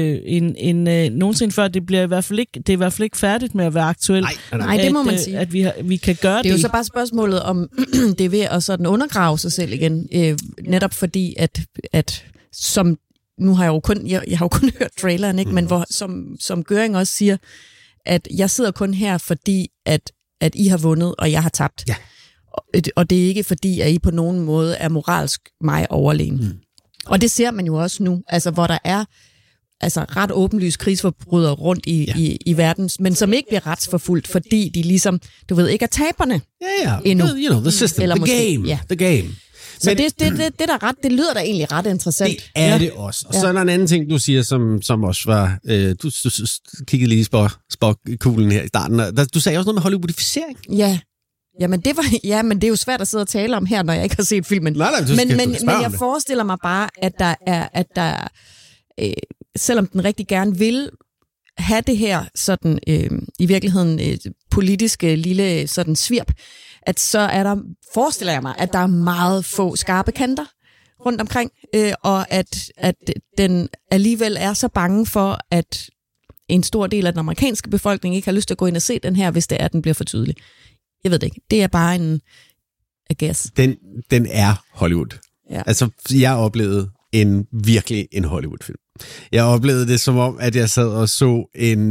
end nogensinde før. Det er i hvert fald ikke færdigt med at være aktuelt. Nej, det må man sige. At vi kan gøre det. Det er jo så bare spørgsmålet, om det er ved at sådan undergrave sig selv igen. Netop fordi, at som nu har jeg jo kun hørt traileren, ikke? Men hvor, som Göring også siger, at jeg sidder kun her, fordi at I har vundet, og jeg har tabt. Ja. Og det er ikke fordi, at I på nogen måde er moralsk mig overlegen. Og det ser man jo også nu, altså hvor der er ret åbenlyst krigsforbrydere rundt i verden, men som ikke bliver retsforfulgt, fordi de ligesom, du ved, ikke er taberne endnu. You know, the system, eller the game. Så det der det lyder da egentlig ret interessant. Det er det også. Og så er der en anden ting, du siger, som også var... Du kiggede lige i spåkuglen her i starten. Du sagde også noget med Hollywoodificering. Ja. Men det er jo svært at sidde og tale om her, når jeg ikke har set filmen. Men jeg forestiller mig bare, at der selvom den rigtig gerne vil have det her sådan i virkeligheden politiske lille sådan svirp, at så er der, forestiller jeg mig, at der er meget få skarpe kanter rundt omkring, og at den alligevel er så bange for, at en stor del af den amerikanske befolkning ikke har lyst til at gå ind og se den her, hvis det er, at den bliver for tydelig. Jeg ved det ikke. Det er bare en guess. Den er Hollywood. Ja. Altså, jeg oplevede virkelig en Hollywood-film. Jeg oplevede det som om, at jeg sad og så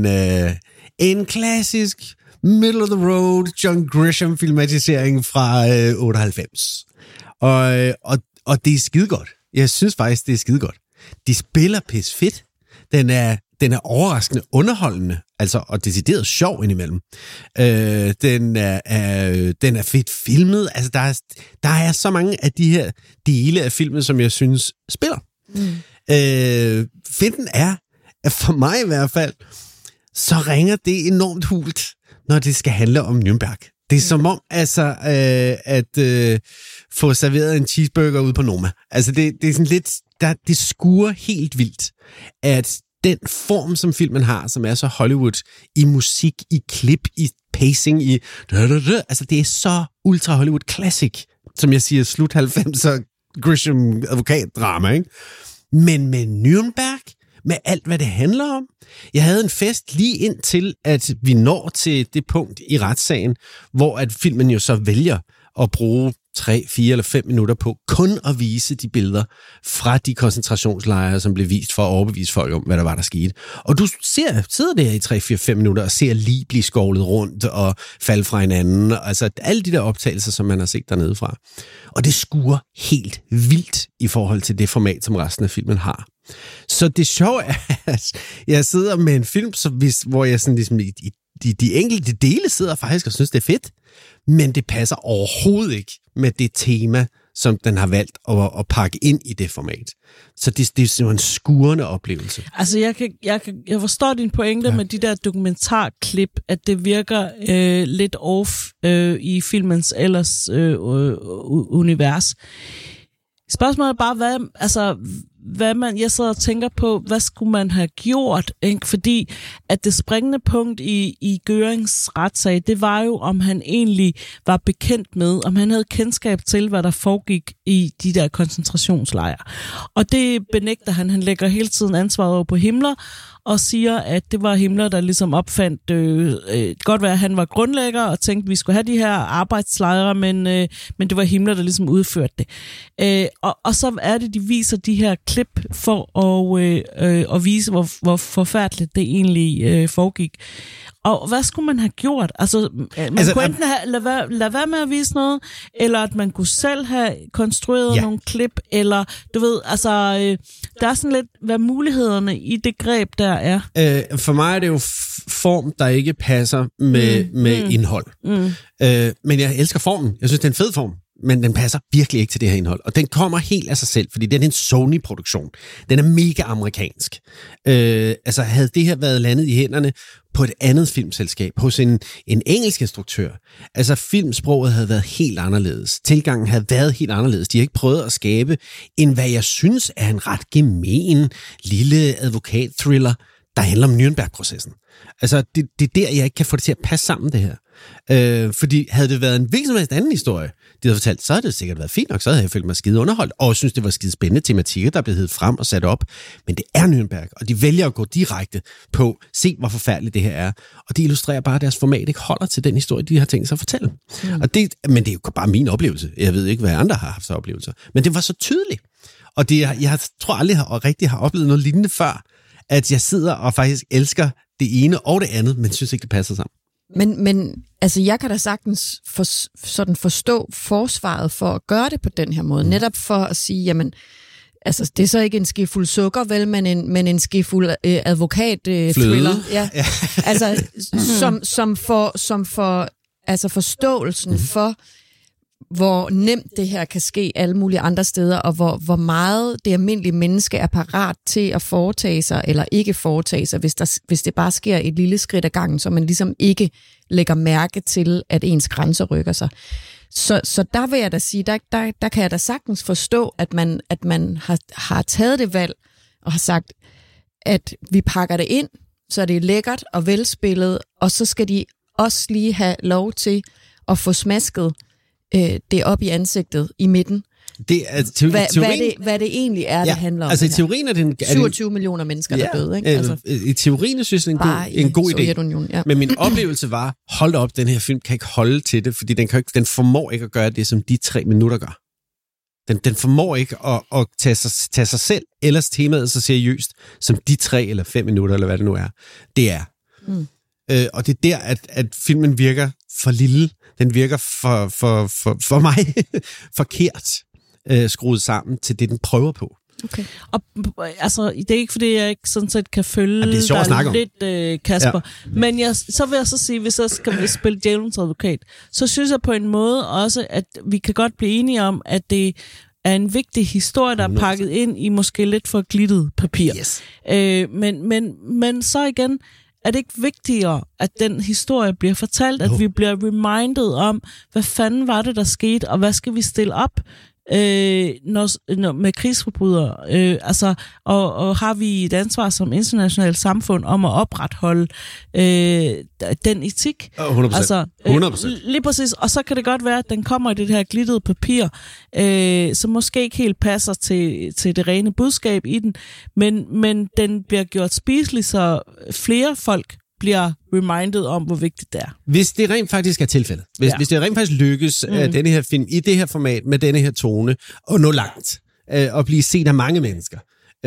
en klassisk middle of the road John Grisham filmatisering fra 98. Og det er skidegodt. Jeg synes faktisk, det er skidegodt. De spiller pis fedt. Den er overraskende underholdende, altså, og decideret sjov indimellem. Den er fedt filmet. Altså, der er så mange af de her dele af filmen, som jeg synes spiller. Finden er, at for mig i hvert fald, så ringer det enormt hult, når det skal handle om Nürnberg. Det er som om, altså, at få serveret en cheeseburger ude på Noma. Altså, det er sådan lidt, det skuer helt vildt, at den form, som filmen har, som er så Hollywood, i musik, i klip, i pacing, i altså, det er så ultra Hollywood classic, som jeg siger, slut 90'er Grisham advokatdrama, ikke? Men med Nürnberg, med alt, hvad det handler om. Jeg havde en fest lige indtil, at vi når til det punkt i retssagen, hvor at filmen jo så vælger at bruge 3, 4 eller 5 minutter på kun at vise de billeder fra de koncentrationslejre, som blev vist for at overbevise folk om, hvad der var, der skete. Og du sidder der i 3, 4, 5 minutter og ser lig blive skovlet rundt og falde fra hinanden. Altså alle de der optagelser, som man har set dernede fra. Og det skuer helt vildt i forhold til det format, som resten af filmen har. Så det sjove er, at jeg sidder med en film, hvor jeg sådan ligesom de enkelte dele sidder faktisk og synes, det er fedt, men det passer overhovedet ikke med det tema, som den har valgt at pakke ind i det format. Så det er sådan en skurende oplevelse. Altså, jeg forstår din pointe med de der dokumentarklip, at det virker lidt off i filmens ellers univers. Spørgsmålet er bare, jeg sidder og tænker på, hvad skulle man have gjort, ikke? Fordi at det springende punkt i Görings retssag, det var jo, om han egentlig var bekendt med, om han havde kendskab til, hvad der foregik i de der koncentrationslejre. Og det benægter han. Han lægger hele tiden ansvaret over på Himmler, og siger, at det var Himmler, der ligesom opfandt, godt være, at han var grundlægger, og tænkte, at vi skulle have de her arbejdslejre, men det var Himmler, der ligesom udførte det. Og så er det, de viser de her klip for at vise, hvor forfærdeligt det egentlig foregik. Og hvad skulle man have gjort? Altså, man kunne enten lade være med at vise noget, eller at man kunne selv have konstrueret nogle klip, eller du ved, altså, der er sådan lidt, hvad mulighederne i det greb der er. For mig er det jo form, der ikke passer med indhold. Men jeg elsker formen. Jeg synes, det er en fed form. Men den passer virkelig ikke til det her indhold. Og den kommer helt af sig selv, fordi den er en Sony-produktion. Den er mega amerikansk. Altså, havde det her været landet i hænderne på et andet filmselskab, hos en engelsk instruktør, altså filmsproget havde været helt anderledes. Tilgangen havde været helt anderledes. De har ikke prøvet at skabe en, hvad jeg synes er en ret gemen lille advokat-thriller, der handler om Nürnberg-processen. Altså, det er der, jeg ikke kan få det til at passe sammen, det her. Fordi havde det været en hvilken som helst anden historie, de havde fortalt, så havde det sikkert været fint nok, så havde jeg følt mig skide underholdt, og jeg synes, det var skide spændende tematikker, der blev heddet frem og sat op. Men det er Nürnberg, og de vælger at gå direkte på, se hvor forfærdeligt det her er. Og det illustrerer bare, at deres format ikke holder til den historie, de har tænkt sig at fortælle. Men det er jo bare min oplevelse. Jeg ved ikke, hvad andre har haft så oplevelser. Men det var så tydeligt. Og jeg tror aldrig, og rigtig har oplevet noget lignende før, at jeg sidder og faktisk elsker det ene og det andet, men synes ikke, det passer sammen. Men altså, jeg kan da sagtens forstå forsvaret for at gøre det på den her måde. Netop for at sige, jamen, altså, det er så ikke en skefuld sukker, vel, men en skefuld advokat-thriller. Ja. Altså, som for altså forståelsen for, hvor nemt det her kan ske alle mulige andre steder, og hvor meget det almindelige menneske er parat til at foretage sig, eller ikke foretage sig, hvis det bare sker et lille skridt ad gangen, så man ligesom ikke lægger mærke til, at ens grænser rykker sig. Så der vil jeg da sige, der kan jeg da sagtens forstå, at man har taget det valg, og har sagt, at vi pakker det ind, så det er lækkert og velspillet, og så skal de også lige have lov til at få smasket det op i ansigtet i midten. Det er hvad det egentlig er, det handler om. Altså i teorien er det 27 millioner mennesker, der døde. Ikke? Altså, i teorien synes jeg, det er en god idé. Ja. Men min oplevelse var, hold op, den her film kan ikke holde til det, fordi den formår ikke at gøre det, som de 3 minutter gør. Den formår ikke at tage sig selv, ellers temaet så seriøst, som de 3 eller 5 minutter, eller hvad det nu er. Det er. Og det er der, at filmen virker for lille. Den virker for mig forkert skruet sammen til det, den prøver på. Okay. Og altså, det er ikke, fordi jeg ikke sådan set kan følge det er dig lidt, Kasper. Ja. Men så vil jeg så sige, hvis jeg skal spille djævelens advokat, så synes jeg på en måde også, at vi kan godt blive enige om, at det er en vigtig historie, der er pakket ind i måske lidt for glittet papir. Yes. Men så igen, er det ikke vigtigere, at den historie bliver fortalt, at vi bliver reminded om, hvad fanden var det, der skete, og hvad skal vi stille op med krigsforbrydere? Og har vi et ansvar som internationalt samfund om at opretholde den etik? 100%. Altså, 100%. Lige præcis. Og så kan det godt være, at den kommer i det her glittede papir, som måske ikke helt passer til det rene budskab i den, men den bliver gjort spiselig, så flere folk bliver reminded om, hvor vigtigt det er. Hvis det rent faktisk er tilfældet, hvis det rent faktisk lykkes, denne her film i det her format, med denne her tone, og nå langt, og blive set af mange mennesker,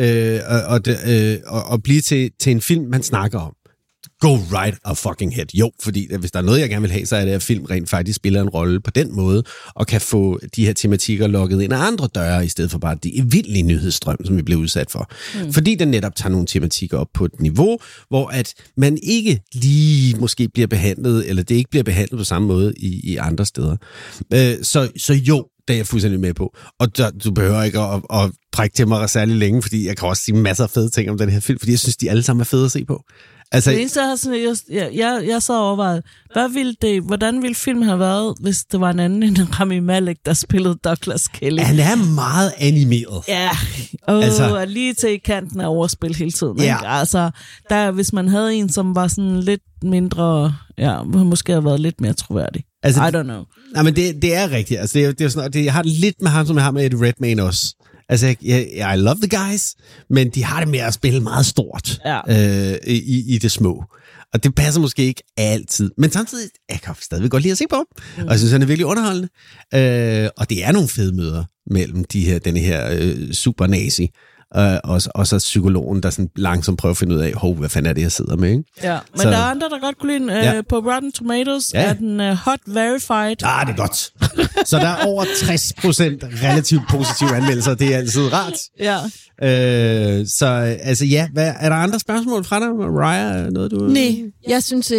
og blive til en film, man snakker om, go right a fucking head. Jo, fordi hvis der er noget, jeg gerne vil have, så er det, at film rent faktisk spiller en rolle på den måde, og kan få de her tematikker lukket ind af andre døre, i stedet for bare det evindelige nyhedsstrøm, som vi blev udsat for. Fordi den netop tager nogle tematikker op på et niveau, hvor at man ikke lige måske bliver behandlet, eller det ikke bliver behandlet på samme måde i andre steder. Så jo, det er jeg fuldstændig med på. Og du behøver ikke at trække til mig særlig længe, fordi jeg kan også sige masser af fede ting om den her film, fordi jeg synes, de alle sammen er fede at se på. Altså, det eneste, jeg så overvejet, hvordan ville filmen have været, hvis det var en anden end Rami Malek, der spillede Douglas Kelly? Han er meget animeret. Ja, lige til kanten af overspil hele tiden. Ja. Ikke? Altså, hvis man havde en, som var sådan lidt mindre, måske have været lidt mere troværdig. Altså, I don't know. Nej, men det er rigtigt. Altså, det er sådan, jeg har det lidt med ham, som jeg har med Eddie Redmayne også. Altså, I love the guys, men de har det med at spille meget stort i det små. Og det passer måske ikke altid. Men samtidig, jeg kan stadigvæk godt lide at se på ham. Og jeg synes, han er virkelig underholdende. Og det er nogle fede møder mellem denne her super-nazi og så psykologen, der sådan langsomt prøver at finde ud af, hvad fanden er det, jeg sidder med, ikke? Ja, men der er andre, der godt kunne lide på Rotten Tomatoes, er den hot verified. Det er godt. Så der er over 60% relativt positive anmeldelser, det er altid rart. Ja. Så altså er der andre spørgsmål fra dig, Mariah? Noget, du... Nej, jeg synes,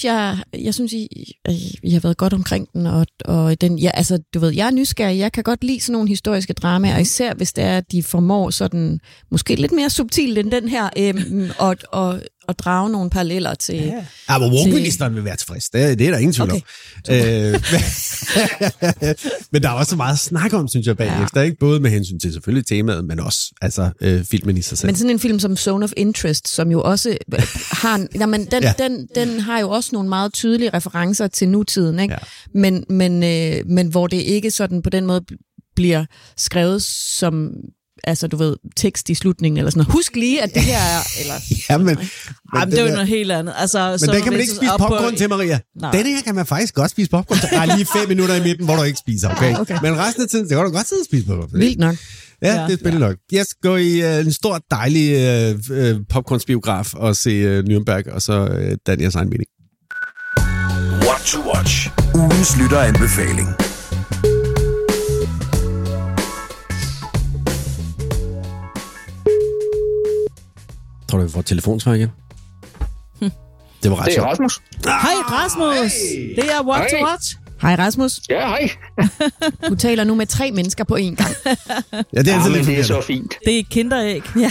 I har været godt omkring den, og den, du ved, jeg er nysgerrig, jeg kan godt lide sådan nogle historiske dramaer, og især hvis det er, at de formår sådan måske lidt mere subtilt end den her, og drage nogle paralleller til... Ja, men woke-ministeren vil være tilfreds. Det er der ingen tvivl om. Men der er også så meget at snakke om, synes jeg, bagefter. Ikke? Både med hensyn til selvfølgelig temaet, men også filmen i sig selv. Men sådan en film som Zone of Interest, som jo også har... Den har jo også nogle meget tydelige referencer til nutiden, ikke? Ja. Men hvor det ikke sådan på den måde bliver skrevet som... Altså, du ved, tekst i slutningen eller sådan noget. Husk lige, at det her er... Eller, men det er jo noget helt andet. Altså, men den kan man ikke spise popcorn til, Maria. Den her kan man faktisk godt spise popcorn til. Der er lige 5 minutter i midten, hvor du ikke spiser, okay? Men resten af tiden, det kan du godt sidde og spise popcorn. Vildt nok. Ja, det er spændende nok. Jeg skal gå i en stor, dejlig popcornsbiograf og se Nürnberg, og så Daniels egen mening. What to watch. Ugens lytteranbefaling. Tror du, vi får telefonsvar igen? Det var ret sjovt. Det er Rasmus. Hej Rasmus. Hey. Det er What to Watch. Hej Rasmus. Ja, hej. Du taler nu med 3 mennesker på én gang. Ja, det er, men det er så fint. Det er et kinderæg. Ja.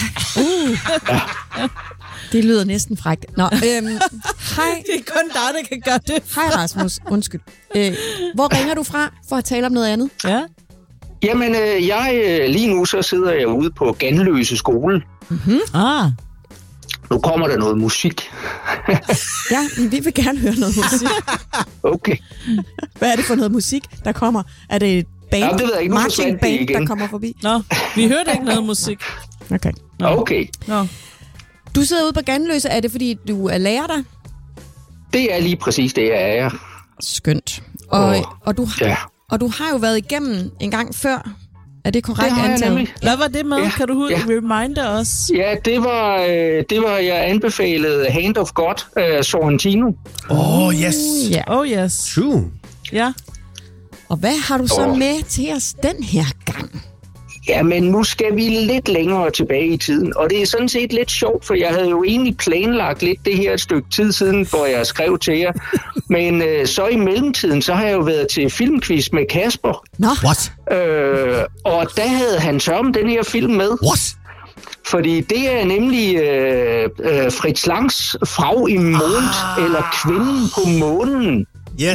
Det lyder næsten frækt. Nå, hej. Det er kun dig, der kan gøre det. Hej Rasmus. Undskyld. Hvor ringer du fra for at tale om noget andet? Ja. Jamen, lige nu så sidder jeg ude på Ganløse skole. Mm-hmm. Nu kommer der noget musik. Ja, vi vil gerne høre noget musik. Okay. Hvad er det for noget musik, der kommer? Er det et band? Ja, det ved jeg ikke. Marching band, der kommer forbi? Nå, vi hørte ikke noget musik. Okay. Okay. Nå. Du sidder ude på Ganløse. Er det, fordi du er lærer der? Det er lige præcis det, jeg er. Skønt. Og du har jo været igennem en gang før. Er det korrekt antaget? Hvad var det med? Ja, kan du reminde os? Ja, det var jeg anbefalede Hand of God, Sorrentino. Yes. Yeah. Oh yes. True. Ja. Og hvad har du så med til os den her gang? Jamen, nu skal vi lidt længere tilbage i tiden, og det er sådan set lidt sjovt, for jeg havde jo egentlig planlagt lidt det her et stykke tid siden, hvor jeg skrev til jer. Men så i mellemtiden, så har jeg jo været til filmquiz med Kasper. Nå. What? Og der havde han sørget den her film med. What? Fordi det er nemlig Fritz Langs Frau im Mond, eller Kvinden på månen. Yes.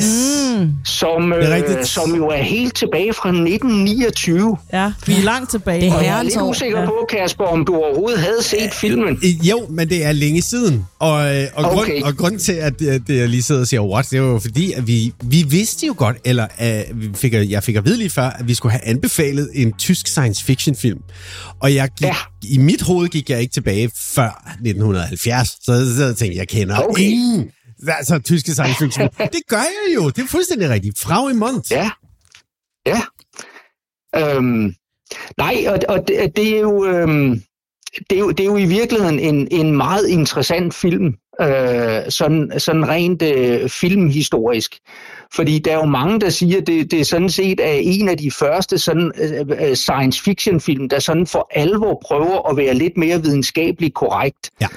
Som jo er helt tilbage fra 1929. Ja, vi er langt tilbage. Og jeg er lidt usikker på, Kasper, om du overhovedet havde set filmen. Jo, men det er længe siden. Og grund til, at jeg lige sidder og siger what, det var jo fordi, at vi vidste jo godt, eller jeg fik at vide lige før, at vi skulle have anbefalet en tysk science fiction film. Og i mit hoved gik jeg ikke tilbage før 1970. Så jeg tænkte, jeg kender ingen. Altså, tyske science fiction. Det gør jeg jo. Det er fuldstændig rigtigt. Frau im Mond. Ja. Ja. Nej, og det er jo... Det er jo i virkeligheden en meget interessant film, sådan rent filmhistorisk. Fordi der er jo mange, der siger, at det sådan set er en af de første sådan, science fiction film, der sådan for alvor prøver at være lidt mere videnskabeligt korrekt. Ja.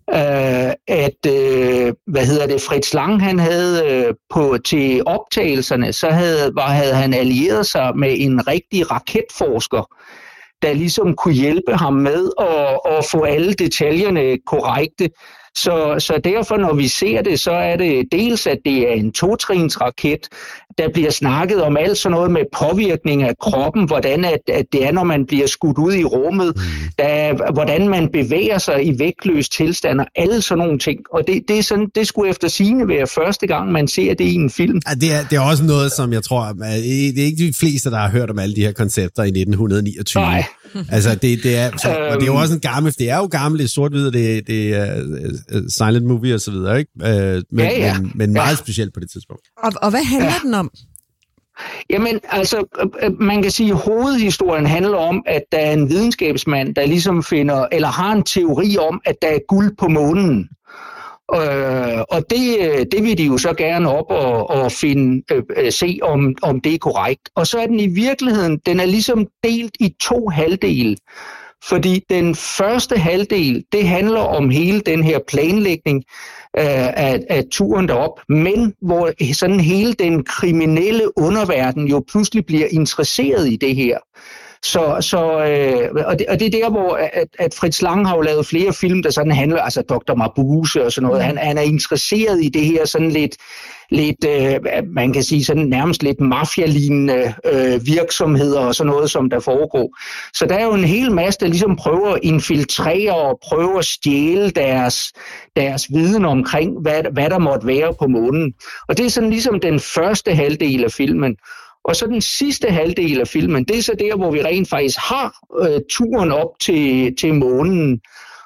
Fritz Lang, han havde til optagelserne, så havde han allieret sig med en rigtig raketforsker, der ligesom kunne hjælpe ham med at få alle detaljerne korrekte. Så derfor, når vi ser det, så er det dels, at det er en 2-trinsraket. Der bliver snakket om alt sådan noget med påvirkning af kroppen, hvordan at det er, når man bliver skudt ud i rummet, hvordan man bevæger sig i vægtløs tilstand, og alle sådan nogle ting. Og det skulle efter sigende være første gang, man ser det i en film. Ja, det er også noget, som jeg tror, det er ikke de fleste, der har hørt om alle de her koncepter i 1929. Nej. Altså, det er og det er jo også en gammel, det er jo gammelt, det er sort-hvid, det er silent movie og så videre, ikke? Men meget specielt på det tidspunkt. Og hvad handler den om? Jamen, altså, man kan sige, at hovedhistorien handler om, at der er en videnskabsmand, der ligesom har en teori om, at der er guld på månen. Og det vil de jo så gerne op og se, om det er korrekt. Og så er den i virkeligheden, den er ligesom delt i 2 halvdele. Fordi den første halvdel, det handler om hele den her planlægning af turen derop, men hvor sådan hele den kriminelle underverden jo pludselig bliver interesseret i det her. Og det er der, hvor at Fritz Lang har jo lavet flere film, der sådan handler, altså Dr. Mabuse og sådan noget. Han er interesseret i det her sådan lidt man kan sige sådan nærmest lidt mafia-lignende virksomheder og sådan noget, som der foregår. Så der er jo en hel masse, der ligesom prøver at infiltrere og prøver at stjæle deres viden omkring, hvad der måtte være på månen. Og det er sådan ligesom den første halvdel af filmen. Og så den sidste halvdel af filmen, det er så der, hvor vi rent faktisk har turen op til månen,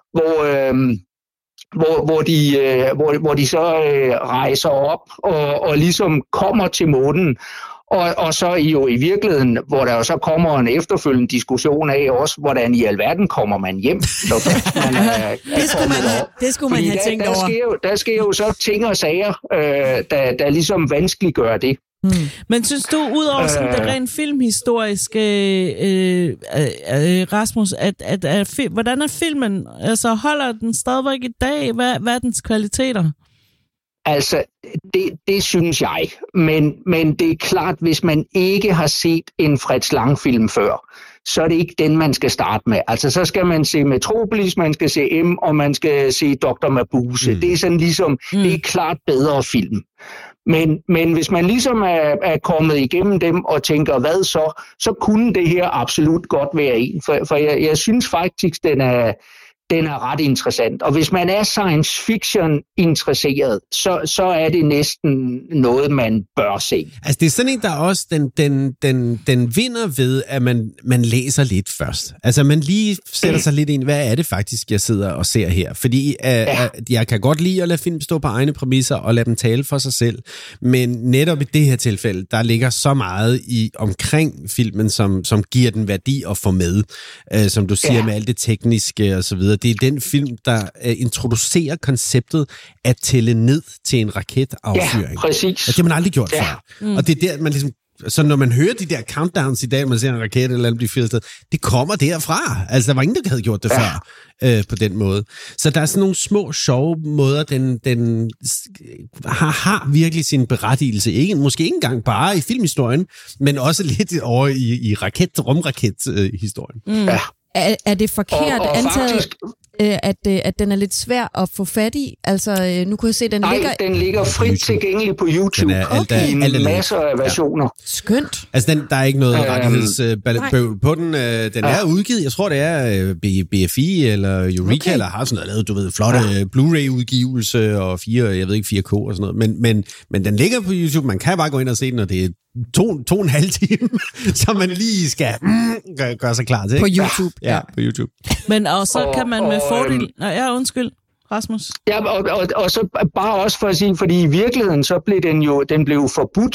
hvor de så rejser op og ligesom kommer til månen. Og så jo i virkeligheden, hvor der jo så kommer en efterfølgende diskussion af også, hvordan i alverden kommer man hjem. Det skulle man have tænkt over. Der sker jo så ting og sager, der ligesom vanskeliggør det. Men synes du, udover sådan det rent filmhistoriske, Rasmus, hvordan er filmen? Altså holder den stadigvæk i dag? Hvad er dens kvaliteter? Altså, det synes jeg. Men det er klart, hvis man ikke har set en Fritz Lang-film før, så er det ikke den, man skal starte med. Altså, så skal man se Metropolis, man skal se M, og man skal se Dr. Mabuse. Det er sådan ligesom, det er klart bedre film. Men hvis man ligesom er kommet igennem dem og tænker, hvad så kunne det her absolut godt være en. For jeg synes faktisk, den er ret interessant. Og hvis man er science fiction interesseret, så er det næsten noget, man bør se. Altså det er sådan en, der også, den vinder ved, at man læser lidt først. Altså man lige sætter sig lidt ind, hvad er det faktisk, jeg sidder og ser her? Fordi jeg kan godt lide at lade film stå på egne præmisser og lade dem tale for sig selv. Men netop i det her tilfælde, der ligger så meget omkring filmen, som giver den værdi at få med. Som du siger, med alt det tekniske og så videre. Det er den film, der introducerer konceptet at tælle ned til en raketaffyring. Ja, præcis. Det har man aldrig gjort før. Og det er der, man ligesom... Så når man hører de der countdowns i dag, man ser en raket eller blive fyret sted, det kommer derfra. Altså, der var ingen, der havde gjort det før på den måde. Så der er sådan nogle små, sjove måder, den har virkelig sin berettigelse. Måske ikke engang bare i filmhistorien, men også lidt over i rumraket-historien. Ja. Er det forkert antaget, at den er lidt svær at få fat i? Altså, nu kunne jeg se, den ligger frit tilgængelig på YouTube i en masse af versioner. Skønt. Altså, der er ikke noget rettighedsbøvl på den. Den er udgivet, jeg tror, det er BFI eller Eureka, eller har sådan noget lavet, du ved, flotte Blu-ray-udgivelse og 4K og sådan noget. Men den ligger på YouTube. Man kan bare gå ind og se den, og det er 2,5 time, som man lige skal gøre sig klar til. På YouTube. Ja, på YouTube. Men og så kan man med fordel... undskyld, Rasmus. Ja, og så bare også for at sige, fordi i virkeligheden så blev den blev forbudt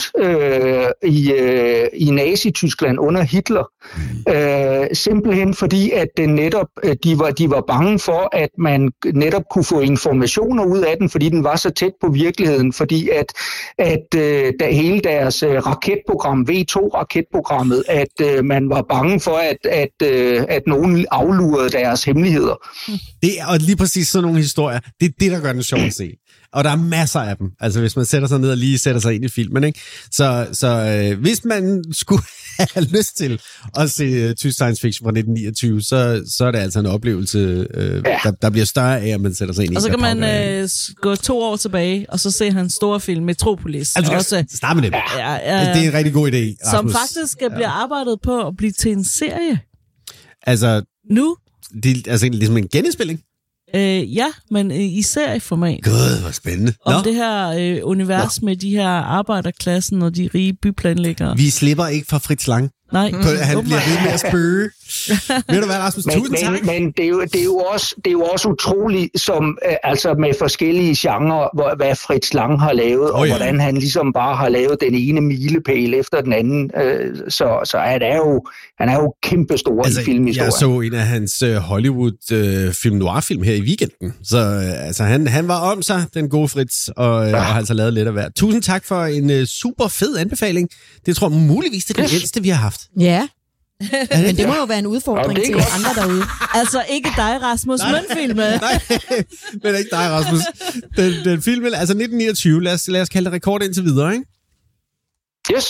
i Nazi-Tyskland under Hitler. Simpelthen fordi, at den netop, de var bange for, at man netop kunne få informationer ud af den, fordi den var så tæt på virkeligheden, fordi at hele deres raketprogram, V2-raketprogrammet, at man var bange for, at nogen aflurede deres hemmeligheder. Det er og lige præcis sådan nogle historier. Det er det, der gør den sjov at se. Og der er masser af dem. Altså, hvis man sætter sig ned og lige sætter sig ind i filmen, ikke? Så hvis man skulle have lyst til at se tysk science fiction fra 1929, så er det altså en oplevelse, der bliver større af, at man sætter sig ind i. Og så kan man gå 2 år tilbage, og så se hans store film, Metropolis. Altså, start med det. Altså, det er en rigtig god idé, Rasmus. Som faktisk bliver arbejdet på at blive til en serie. Altså... Nu? Det er altså ligesom en genindspilling. Ja, men i serieformat. Gud, hvor spændende. Om det her univers med de her arbejderklassen og de rige byplanlæggere. Vi slipper ikke fra Fritz Lang. Nej. Han bliver ved med at spøge. Ved du hvad, Rasmus? Tusind tak. Men det er jo også utroligt, som, altså med forskellige genrer, hvad Fritz Lang har lavet, og hvordan han ligesom bare har lavet den ene milepæl efter den anden. Så han er jo kæmpestor i filmhistorien. Jeg så en af hans Hollywood film noir-film her i weekenden. Så altså, han var om sig, den gode Fritz, og har altså lavet lidt af hvert. Tusind tak for en super fed anbefaling. Det tror jeg muligvis det er den ældste, vi har haft. Ja. Men det må jo være en udfordring til andre derude. Altså ikke dig, Rasmus, men filmen. Nej, men ikke dig, Rasmus. Den film, altså 1929, lad os kalde det rekord indtil videre, ikke? Yes.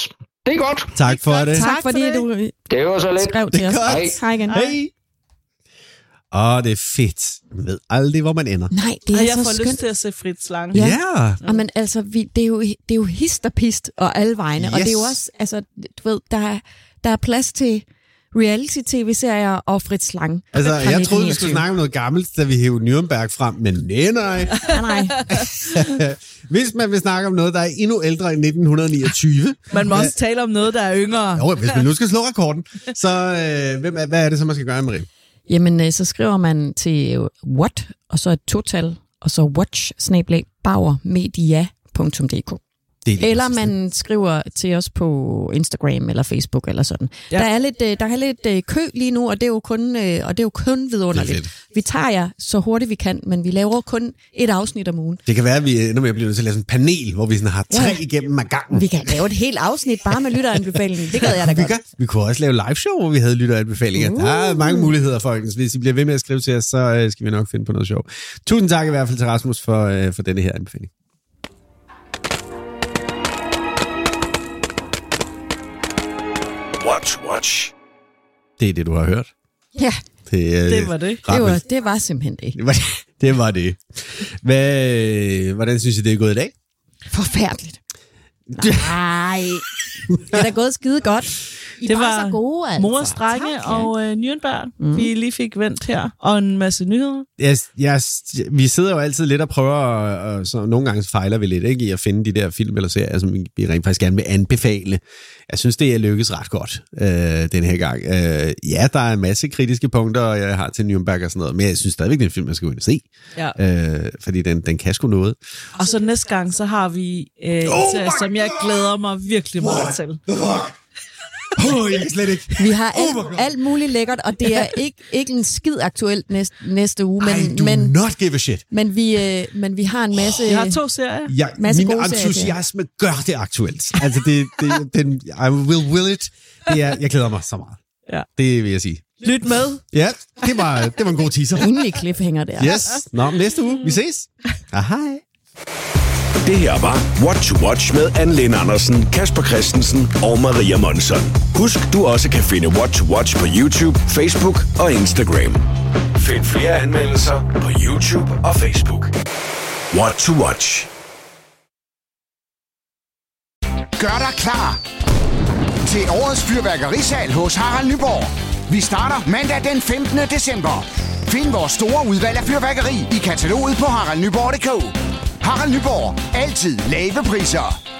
Det er godt. Tak for det. Tak fordi du det var så lidt. skrev til os. Hej igen. Hej. Det er fedt. Man ved aldrig, hvor man ender. Nej, det er jeg så får skønt. lyst til at se Fritz Lang. Ja. Men altså, det er jo hist og pist og alle vegne. Yes. Og det er jo også, altså, du ved, der er plads til reality-tv-serier og Fritz Lang. Altså, jeg troede, vi skulle snakke om noget gammelt, da vi hævde Nürnberg frem, men nej. Nej. Hvis man vil snakke om noget, der er endnu ældre end 1929. Man må også tale om noget, der er yngre. Jo, hvis man nu skal slå rekorden, så hvad er det så, man skal gøre, Marie? Jamen, så skriver man til what, og så et total, og så watch@bauermedia.dk. Eller man skriver til os på Instagram eller Facebook eller sådan. Ja. Der er lidt kø lige nu, og det er jo kun vidunderligt. Vi tager jer så hurtigt vi kan, men vi laver kun et afsnit om ugen. Det kan være, at vi ender med at blive nødt til at lave sådan en panel, hvor vi sådan har 3 igennem ad gangen. Vi kan lave et helt afsnit bare med lytteranbefalinger. Det gad jeg da godt. Vi kunne også lave live show, hvor vi havde lytteranbefalinger. Der er mange muligheder, folkens. Hvis I bliver ved med at skrive til os, så skal vi nok finde på noget sjov. Tusind tak i hvert fald til Rasmus for denne her anbefaling. Watch. Det er det, du har hørt. Ja, det var det. Det var simpelthen det. Det var det. Hvordan synes I, det er gået i dag? Forfærdeligt. Nej, det er da gået skide godt. Det var så gode, altså. Mors Drenge og Nürnberg, vi lige fik vendt her, og en masse nyheder. Vi sidder jo altid lidt og prøver, så nogle gange fejler vi lidt ikke, i at finde de der film eller serier, som vi rent faktisk gerne vil anbefale. Jeg synes, det er lykkes ret godt den her gang. Ja, der er en masse kritiske punkter, jeg har til Nürnberg og sådan noget, men jeg synes stadigvæk, det er en film, man skal gå ind og se. Ja. Fordi den kan sgu noget. Og så næste gang, så har vi som jeg glæder mig virkelig meget til. Jeg slet ikke. Vi har alt muligt lækkert, og det er ikke en skid aktuelt næste uge. Men not give a shit. Men vi har en masse. Vi har 2 serier. Ja, min entusiasme gør det aktuelt. Altså I will it. Jeg glæder mig så meget. Ja. Det vil jeg sige. Lyt med. Ja, det var en god teaser. Rimelig cliffhanger der. Yes. Nå, næste uge. Vi ses. Hej. Det her var Watch med Anne-Lene Andersen, Kasper Christensen og Maria Monson. Husk, du også kan finde Watch på YouTube, Facebook og Instagram. Find flere anmeldelser på YouTube og Facebook. Watch. Gør dig klar til årets fyrværkerisal hos Harald Nyborg. Vi starter mandag den 15. december. Find vores store udvalg af fyrværkeri i kataloget på haraldnyborg.dk. Harald Nyborg. Altid lave priser.